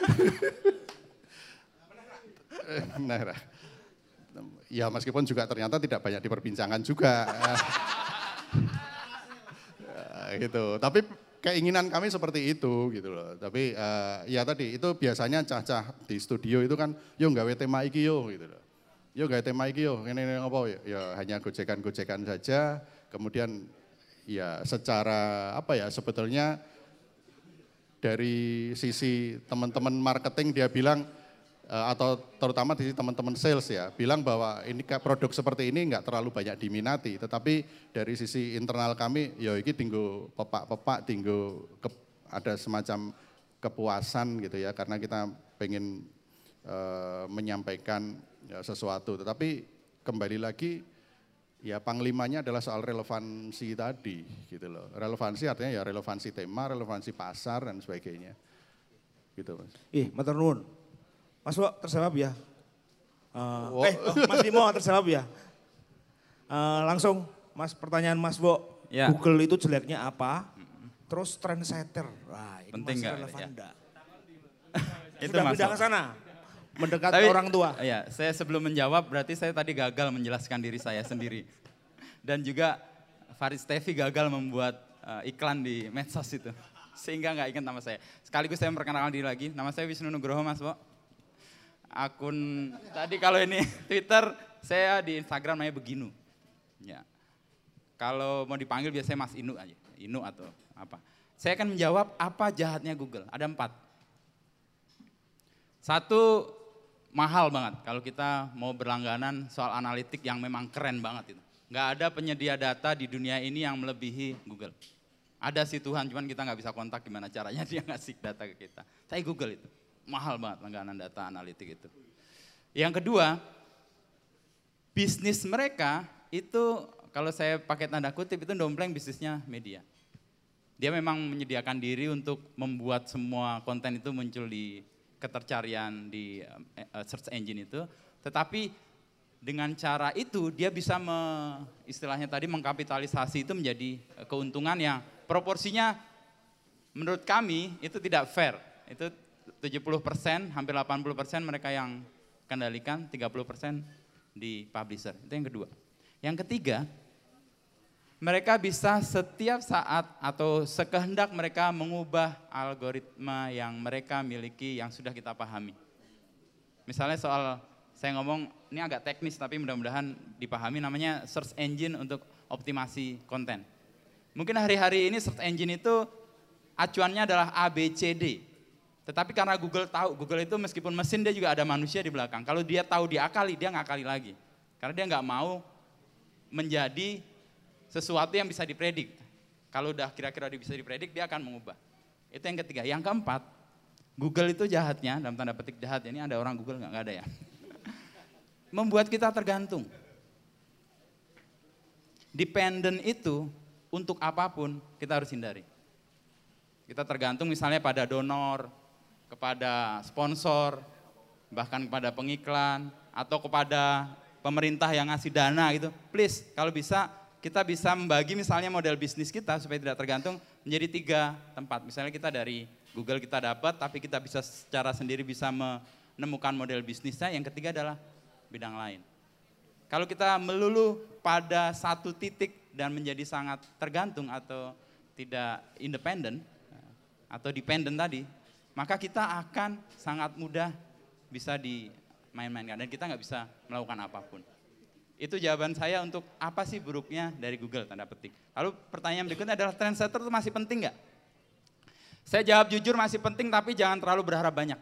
Nah, ya meskipun juga ternyata tidak banyak diperbincangkan juga. Gitu. Tapi keinginan kami seperti itu gitu loh. Tapi uh, ya tadi itu biasanya cah-cah di studio itu kan yo nggawe tema iki yo gitu loh. Yo nggawe tema iki yo ngene apa ya, ya hanya gojekan-gojekan saja. Kemudian ya secara apa ya sebetulnya dari sisi teman-teman marketing dia bilang atau terutama di teman-teman sales ya, bilang bahwa ini produk seperti ini enggak terlalu banyak diminati, tetapi dari sisi internal kami, ya ini tinggu pepak-pepak, tinggu ke, ada semacam kepuasan gitu ya, karena kita pengen e, menyampaikan ya, sesuatu, tetapi kembali lagi ya panglimanya adalah soal relevansi tadi gitu loh, relevansi artinya ya relevansi tema, relevansi pasar dan sebagainya, gitu Mas. Ih, matur nuwun. Mas Bo, terjawab ya. Uh, oh. Eh, oh, Mas Bimo terjawab ya. Uh, langsung, Mas pertanyaan Mas Bo, ya. Google itu jeleknya apa? Terus trendsetter, wah ini penting masih relevan enggak? Ya. Sudah pindah ke sana, mendekati Tapi, orang tua. Ya, saya sebelum menjawab berarti saya tadi gagal menjelaskan diri saya sendiri. Dan juga Farid Stevi gagal membuat uh, iklan di medsos itu. Sehingga nggak ingat nama saya. Sekaligus saya memperkenalkan diri lagi, nama saya Wisnu Nugroho Mas Bo. Akun tadi kalau ini Twitter, saya di Instagram namanya Beginu. Ya. Kalau mau dipanggil biasanya Mas Inu aja, Inu atau apa. Saya akan menjawab apa jahatnya Google. Ada empat. Satu, mahal banget kalau kita mau berlangganan soal analitik yang memang keren banget itu. Nggak ada penyedia data di dunia ini yang melebihi Google. Ada sih Tuhan, cuman kita nggak bisa kontak gimana caranya dia ngasih data ke kita. Saya Google itu. Mahal banget langganan data analitik itu. Yang kedua, bisnis mereka itu kalau saya pakai tanda kutip itu dompleng bisnisnya media. Dia memang menyediakan diri untuk membuat semua konten itu muncul di ketercarian di uh, search engine itu. Tetapi dengan cara itu dia bisa me, istilahnya tadi mengkapitalisasi itu menjadi keuntungan yang proporsinya menurut kami itu tidak fair. Itu tujuh puluh persen, hampir delapan puluh persen mereka yang kendalikan, tiga puluh persen di publisher. Itu yang kedua. Yang ketiga, mereka bisa setiap saat atau sekehendak mereka mengubah algoritma yang mereka miliki yang sudah kita pahami. Misalnya soal, saya ngomong, ini agak teknis tapi mudah-mudahan dipahami, namanya search engine untuk optimasi konten. Mungkin hari-hari ini search engine itu acuannya adalah A, B, C, D. Tetapi karena Google tahu, Google itu meskipun mesin dia juga ada manusia di belakang. Kalau dia tahu diakali, dia ngakali lagi. Karena dia nggak mau menjadi sesuatu yang bisa dipredik. Kalau udah kira-kira bisa dipredik, dia akan mengubah. Itu yang ketiga. Yang keempat, Google itu jahatnya, dalam tanda petik jahat, ini ada orang Google nggak? Nggak ada ya. Membuat kita tergantung. Dependent itu untuk apapun kita harus hindari. Kita tergantung misalnya pada donor, kepada sponsor, bahkan kepada pengiklan, atau kepada pemerintah yang ngasih dana gitu. Please, kalau bisa kita bisa membagi misalnya model bisnis kita supaya tidak tergantung menjadi tiga tempat. Misalnya kita dari Google kita dapat, tapi kita bisa secara sendiri bisa menemukan model bisnisnya. Yang ketiga adalah bidang lain. Kalau kita melulu pada satu titik dan menjadi sangat tergantung atau tidak independen atau dependent tadi, maka kita akan sangat mudah bisa dimain-mainkan dan kita nggak bisa melakukan apapun. Itu jawaban saya untuk apa sih buruknya dari Google, tanda petik. Lalu pertanyaan berikutnya adalah trendsetter itu masih penting nggak? Saya jawab jujur masih penting, tapi jangan terlalu berharap banyak.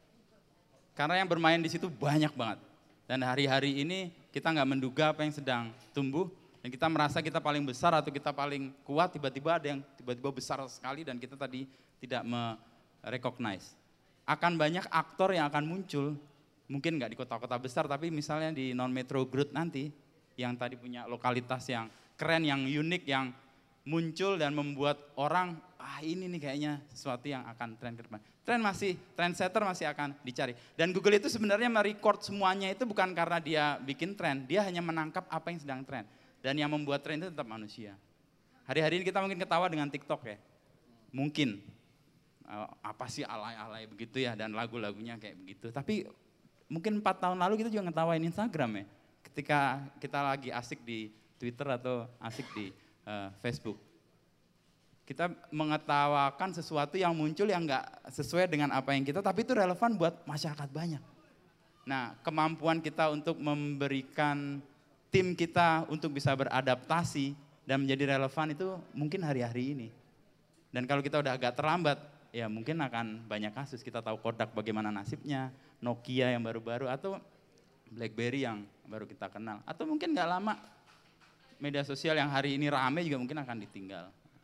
Karena yang bermain di situ banyak banget. Dan hari-hari ini kita nggak menduga apa yang sedang tumbuh, dan kita merasa kita paling besar atau kita paling kuat, tiba-tiba ada yang tiba-tiba besar sekali dan kita tadi tidak merecognize. Akan banyak aktor yang akan muncul, mungkin nggak di kota-kota besar, tapi misalnya di non-metro growth nanti, yang tadi punya lokalitas yang keren, yang unik, yang muncul dan membuat orang, ah ini nih kayaknya sesuatu yang akan tren ke depan. Tren masih, trendsetter masih akan dicari. Dan Google itu sebenarnya merecord semuanya itu bukan karena dia bikin tren, dia hanya menangkap apa yang sedang tren. Dan yang membuat tren itu tetap manusia. Hari-hari ini kita mungkin ketawa dengan TikTok ya, mungkin. Apa sih alay-alay begitu ya, dan lagu-lagunya kayak begitu. Tapi mungkin empat tahun lalu kita juga ngetawain Instagram ya, ketika kita lagi asik di Twitter atau asik di uh, Facebook. Kita mengetawakan sesuatu yang muncul yang nggak sesuai dengan apa yang kita, tapi itu relevan buat masyarakat banyak. Nah, kemampuan kita untuk memberikan tim kita untuk bisa beradaptasi dan menjadi relevan itu mungkin hari-hari ini. Dan kalau kita udah agak terlambat, ya mungkin akan banyak kasus. Kita tahu Kodak bagaimana nasibnya, Nokia yang baru-baru, atau BlackBerry yang baru kita kenal. Atau mungkin nggak lama media sosial yang hari ini rame juga mungkin akan ditinggal.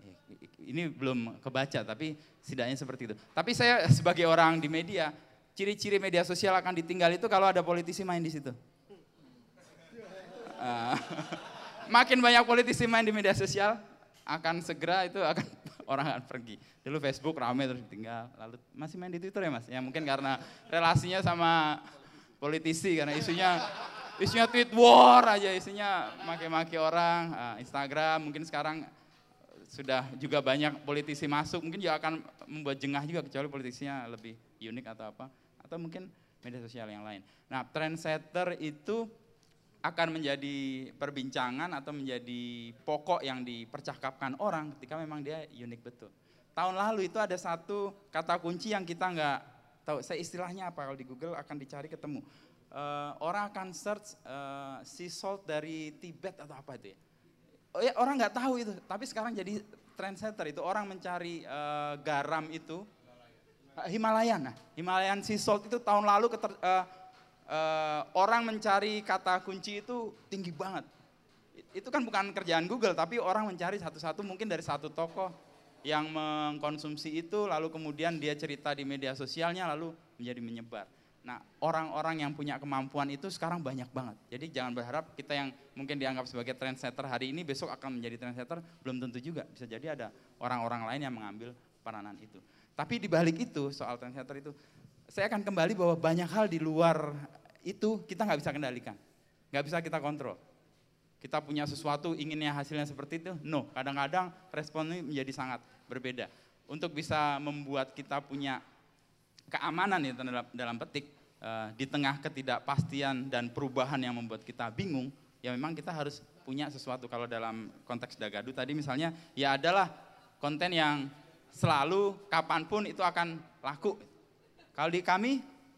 Ini belum kebaca, tapi setidaknya seperti itu. Tapi saya sebagai orang di media, ciri-ciri media sosial akan ditinggal itu kalau ada politisi main di situ. Uh, makin banyak politisi main di media sosial, akan segera itu akan orang akan pergi. Dulu Facebook rame terus ditinggal, lalu masih main di Twitter ya mas? Ya mungkin karena relasinya sama politisi, karena isunya isunya tweet war aja, isunya maki-maki orang. Uh, Instagram mungkin sekarang sudah juga banyak politisi masuk, mungkin juga akan membuat jengah juga kecuali politisinya lebih unik atau apa, atau mungkin media sosial yang lain. Nah, trendsetter itu akan menjadi perbincangan atau menjadi pokok yang dipercakapkan orang ketika memang dia unik betul. Tahun lalu itu ada satu kata kunci yang kita nggak tahu, saya istilahnya apa, kalau di Google akan dicari ketemu. Uh, orang akan search uh, sea salt dari Tibet atau apa itu ya. Oh ya, orang nggak tahu itu, tapi sekarang jadi trendsetter itu orang mencari uh, garam itu uh, Himalayan. Nah, Himalayan sea salt itu tahun lalu keter, uh, uh, orang mencari kata kunci itu tinggi banget. Itu kan bukan kerjaan Google, tapi orang mencari satu-satu mungkin dari satu tokoh yang mengkonsumsi itu, lalu kemudian dia cerita di media sosialnya, lalu menjadi menyebar. Nah, orang-orang yang punya kemampuan itu sekarang banyak banget. Jadi jangan berharap kita yang mungkin dianggap sebagai trendsetter hari ini besok akan menjadi trendsetter, belum tentu juga. Bisa jadi ada orang-orang lain yang mengambil peranan itu. Tapi di balik itu, soal trendsetter itu, saya akan kembali bahwa banyak hal di luar itu kita nggak bisa kendalikan. Nggak bisa kita kontrol. Kita punya sesuatu, inginnya hasilnya seperti itu, no. Kadang-kadang responnya menjadi sangat berbeda. Untuk bisa membuat kita punya keamanan ya dalam, dalam petik, uh, di tengah ketidakpastian dan perubahan yang membuat kita bingung, ya memang kita harus punya sesuatu. Kalau dalam konteks Dagadu tadi misalnya, ya adalah konten yang selalu kapanpun itu akan laku. Kalau di kami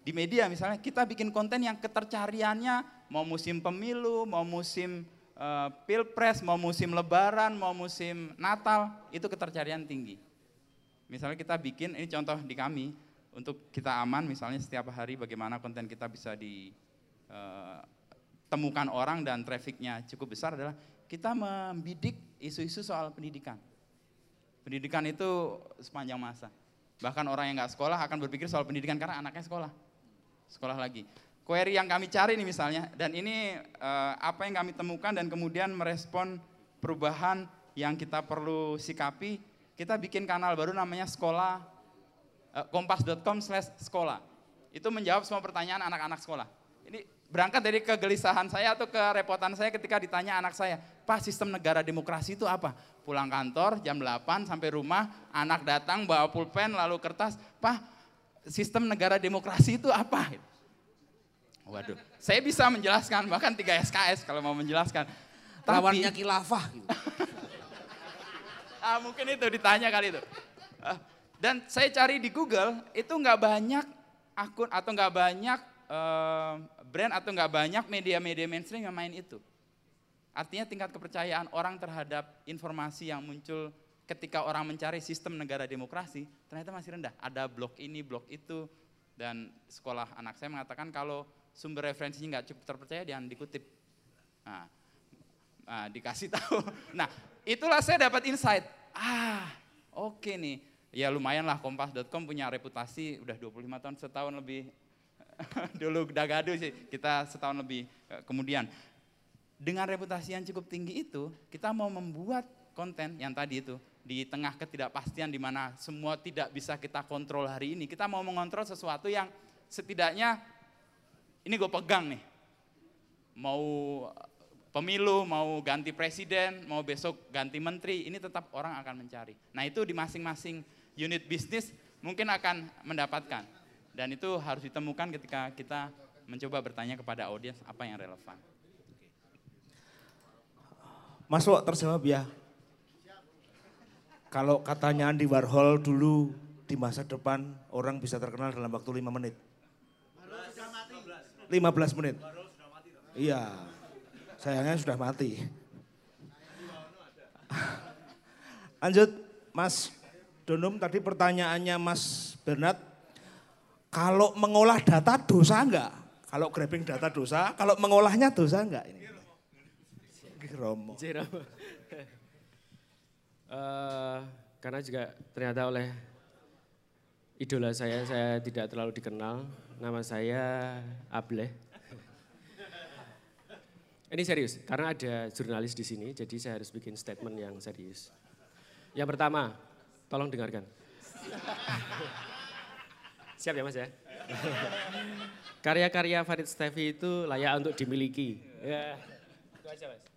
di media misalnya kita bikin konten yang ketercariannya mau musim pemilu, mau musim uh, pilpres, mau musim lebaran, mau musim Natal, itu ketercarian tinggi. Misalnya kita bikin, ini contoh di kami, untuk kita aman misalnya setiap hari bagaimana konten kita bisa ditemukan uh, orang dan trafficnya cukup besar adalah kita membidik isu-isu soal pendidikan. Pendidikan itu sepanjang masa. Bahkan orang yang nggak sekolah akan berpikir soal pendidikan karena anaknya sekolah. Sekolah lagi. Query yang kami cari nih misalnya, dan ini uh, apa yang kami temukan dan kemudian merespon perubahan yang kita perlu sikapi, kita bikin kanal baru namanya sekolah, uh, kompas dot com slash sekolah. Itu menjawab semua pertanyaan anak-anak sekolah. Ini berangkat dari kegelisahan saya atau kerepotan saya ketika ditanya anak saya, Pak, sistem negara demokrasi itu apa? Pulang kantor jam delapan sampai rumah, anak datang bawa pulpen lalu kertas, Pak, sistem negara demokrasi itu apa? Waduh, saya bisa menjelaskan, bahkan tiga S K S kalau mau menjelaskan. Lawannya khilafah. Gitu. ah, mungkin itu ditanya kali itu. Uh, dan saya cari di Google, itu nggak banyak akun atau nggak banyak uh, brand atau nggak banyak media-media mainstream yang main itu. Artinya tingkat kepercayaan orang terhadap informasi yang muncul ketika orang mencari sistem negara demokrasi, ternyata masih rendah. Ada blog ini, blog itu, dan sekolah anak saya mengatakan kalau sumber referensinya nggak cukup terpercaya, jangan dikutip. Nah, nah, dikasih tahu. Nah, itulah saya dapat insight. Ah, oke okay nih. Ya lumayan lah, kompas dot com punya reputasi udah dua puluh lima tahun, setahun lebih. Dulu Dagadu sih, kita setahun lebih kemudian. Dengan reputasi yang cukup tinggi itu, kita mau membuat konten yang tadi itu, di tengah ketidakpastian di mana semua tidak bisa kita kontrol hari ini, kita mau mengontrol sesuatu yang setidaknya, ini gue pegang nih, mau pemilu, mau ganti presiden, mau besok ganti menteri, ini tetap orang akan mencari. Nah itu di masing-masing unit bisnis mungkin akan mendapatkan, dan itu harus ditemukan ketika kita mencoba bertanya kepada audiens apa yang relevan. Mas Wok terjawab ya. Kalau katanya Andy Warhol dulu di masa depan orang bisa terkenal dalam waktu lima menit. lima belas menit. Iya, sayangnya sudah mati. Lanjut, Mas Donum, tadi pertanyaannya Mas Bernard. Kalau mengolah data dosa enggak? Kalau grabbing data dosa, kalau mengolahnya dosa enggak? Ini. Romo. Uh, karena juga ternyata oleh idola saya, saya tidak terlalu dikenal. Nama saya Ableh. Ini serius, karena ada jurnalis di sini, jadi saya harus bikin statement yang serius. Yang pertama, tolong dengarkan. Siap ya Mas ya? Karya-karya Farid Stefy itu layak untuk dimiliki. Ya, itu aja Mas.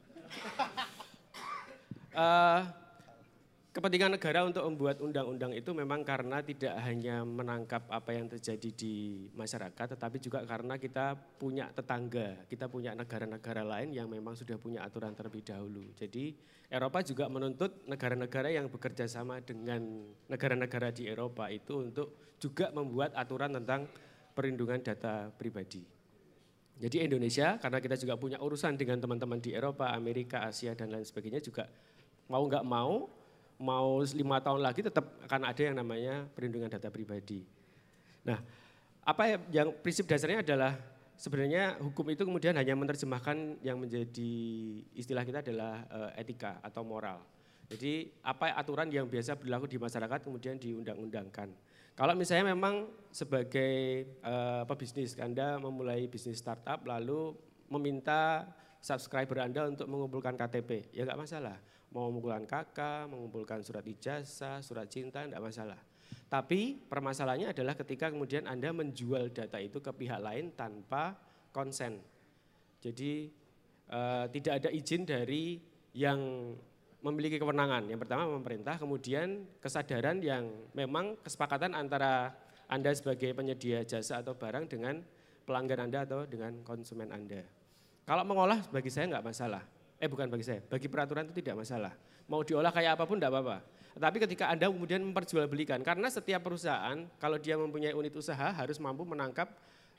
Uh, Kepentingan negara untuk membuat undang-undang itu memang karena tidak hanya menangkap apa yang terjadi di masyarakat, tetapi juga karena kita punya tetangga, kita punya negara-negara lain yang memang sudah punya aturan terlebih dahulu. Jadi Eropa juga menuntut negara-negara yang bekerja sama dengan negara-negara di Eropa itu untuk juga membuat aturan tentang perlindungan data pribadi. Jadi Indonesia, karena kita juga punya urusan dengan teman-teman di Eropa, Amerika, Asia, dan lain sebagainya juga mau nggak mau, mau lima tahun lagi tetap akan ada yang namanya perlindungan data pribadi. Nah, apa yang prinsip dasarnya adalah sebenarnya hukum itu kemudian hanya menerjemahkan yang menjadi istilah kita adalah etika atau moral. Jadi apa aturan yang biasa berlaku di masyarakat kemudian diundang-undangkan. Kalau misalnya memang sebagai uh, pebisnis, Anda memulai bisnis startup lalu meminta subscriber Anda untuk mengumpulkan K T P, ya nggak masalah. Mau mengumpulkan K K, mengumpulkan surat ijazah, surat cinta, enggak masalah. Tapi permasalahannya adalah ketika kemudian Anda menjual data itu ke pihak lain tanpa konsen. Jadi eh, tidak ada izin dari yang memiliki kewenangan. Yang pertama pemerintah, kemudian kesadaran yang memang kesepakatan antara Anda sebagai penyedia jasa atau barang dengan pelanggan Anda atau dengan konsumen Anda. Kalau mengolah bagi saya enggak masalah. Eh bukan bagi saya, bagi peraturan itu tidak masalah. Mau diolah kayak apapun tidak apa-apa. Tapi ketika Anda kemudian memperjualbelikan, karena setiap perusahaan kalau dia mempunyai unit usaha harus mampu menangkap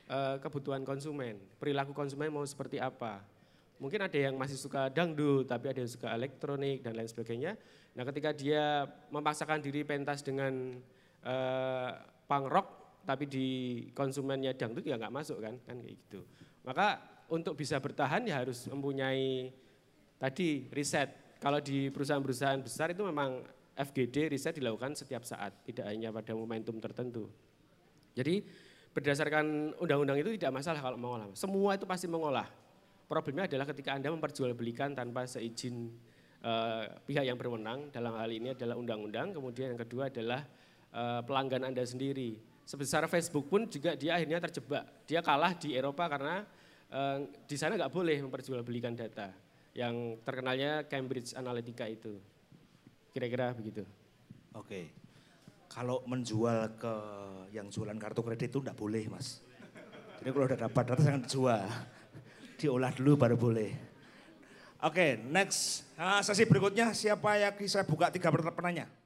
uh, kebutuhan konsumen, perilaku konsumen mau seperti apa. Mungkin ada yang masih suka dangdut, tapi ada yang suka elektronik dan lain sebagainya. Nah ketika dia memaksakan diri pentas dengan uh, punk rock, tapi di konsumennya dangdut ya nggak masuk kan, kan kayak gitu. Maka untuk bisa bertahan ya harus mempunyai tadi riset. Kalau di perusahaan-perusahaan besar itu memang F G D riset dilakukan setiap saat, tidak hanya pada momentum tertentu. Jadi berdasarkan undang-undang itu tidak masalah kalau mengolah. Semua itu pasti mengolah. Problemnya adalah ketika Anda memperjualbelikan tanpa seizin uh, pihak yang berwenang, dalam hal ini adalah undang-undang, kemudian yang kedua adalah uh, pelanggan Anda sendiri. Sebesar Facebook pun juga dia akhirnya terjebak. Dia kalah di Eropa karena uh, di sana nggak boleh memperjualbelikan data. Yang terkenalnya Cambridge Analytica itu. Kira-kira begitu. Oke, kalau menjual ke yang jualan kartu kredit itu enggak boleh mas. Jadi kalau udah dapat data jangan dijual. Diolah dulu baru boleh. Oke, next. Nah, sesi berikutnya siapa yang bisa buka tiga penanya?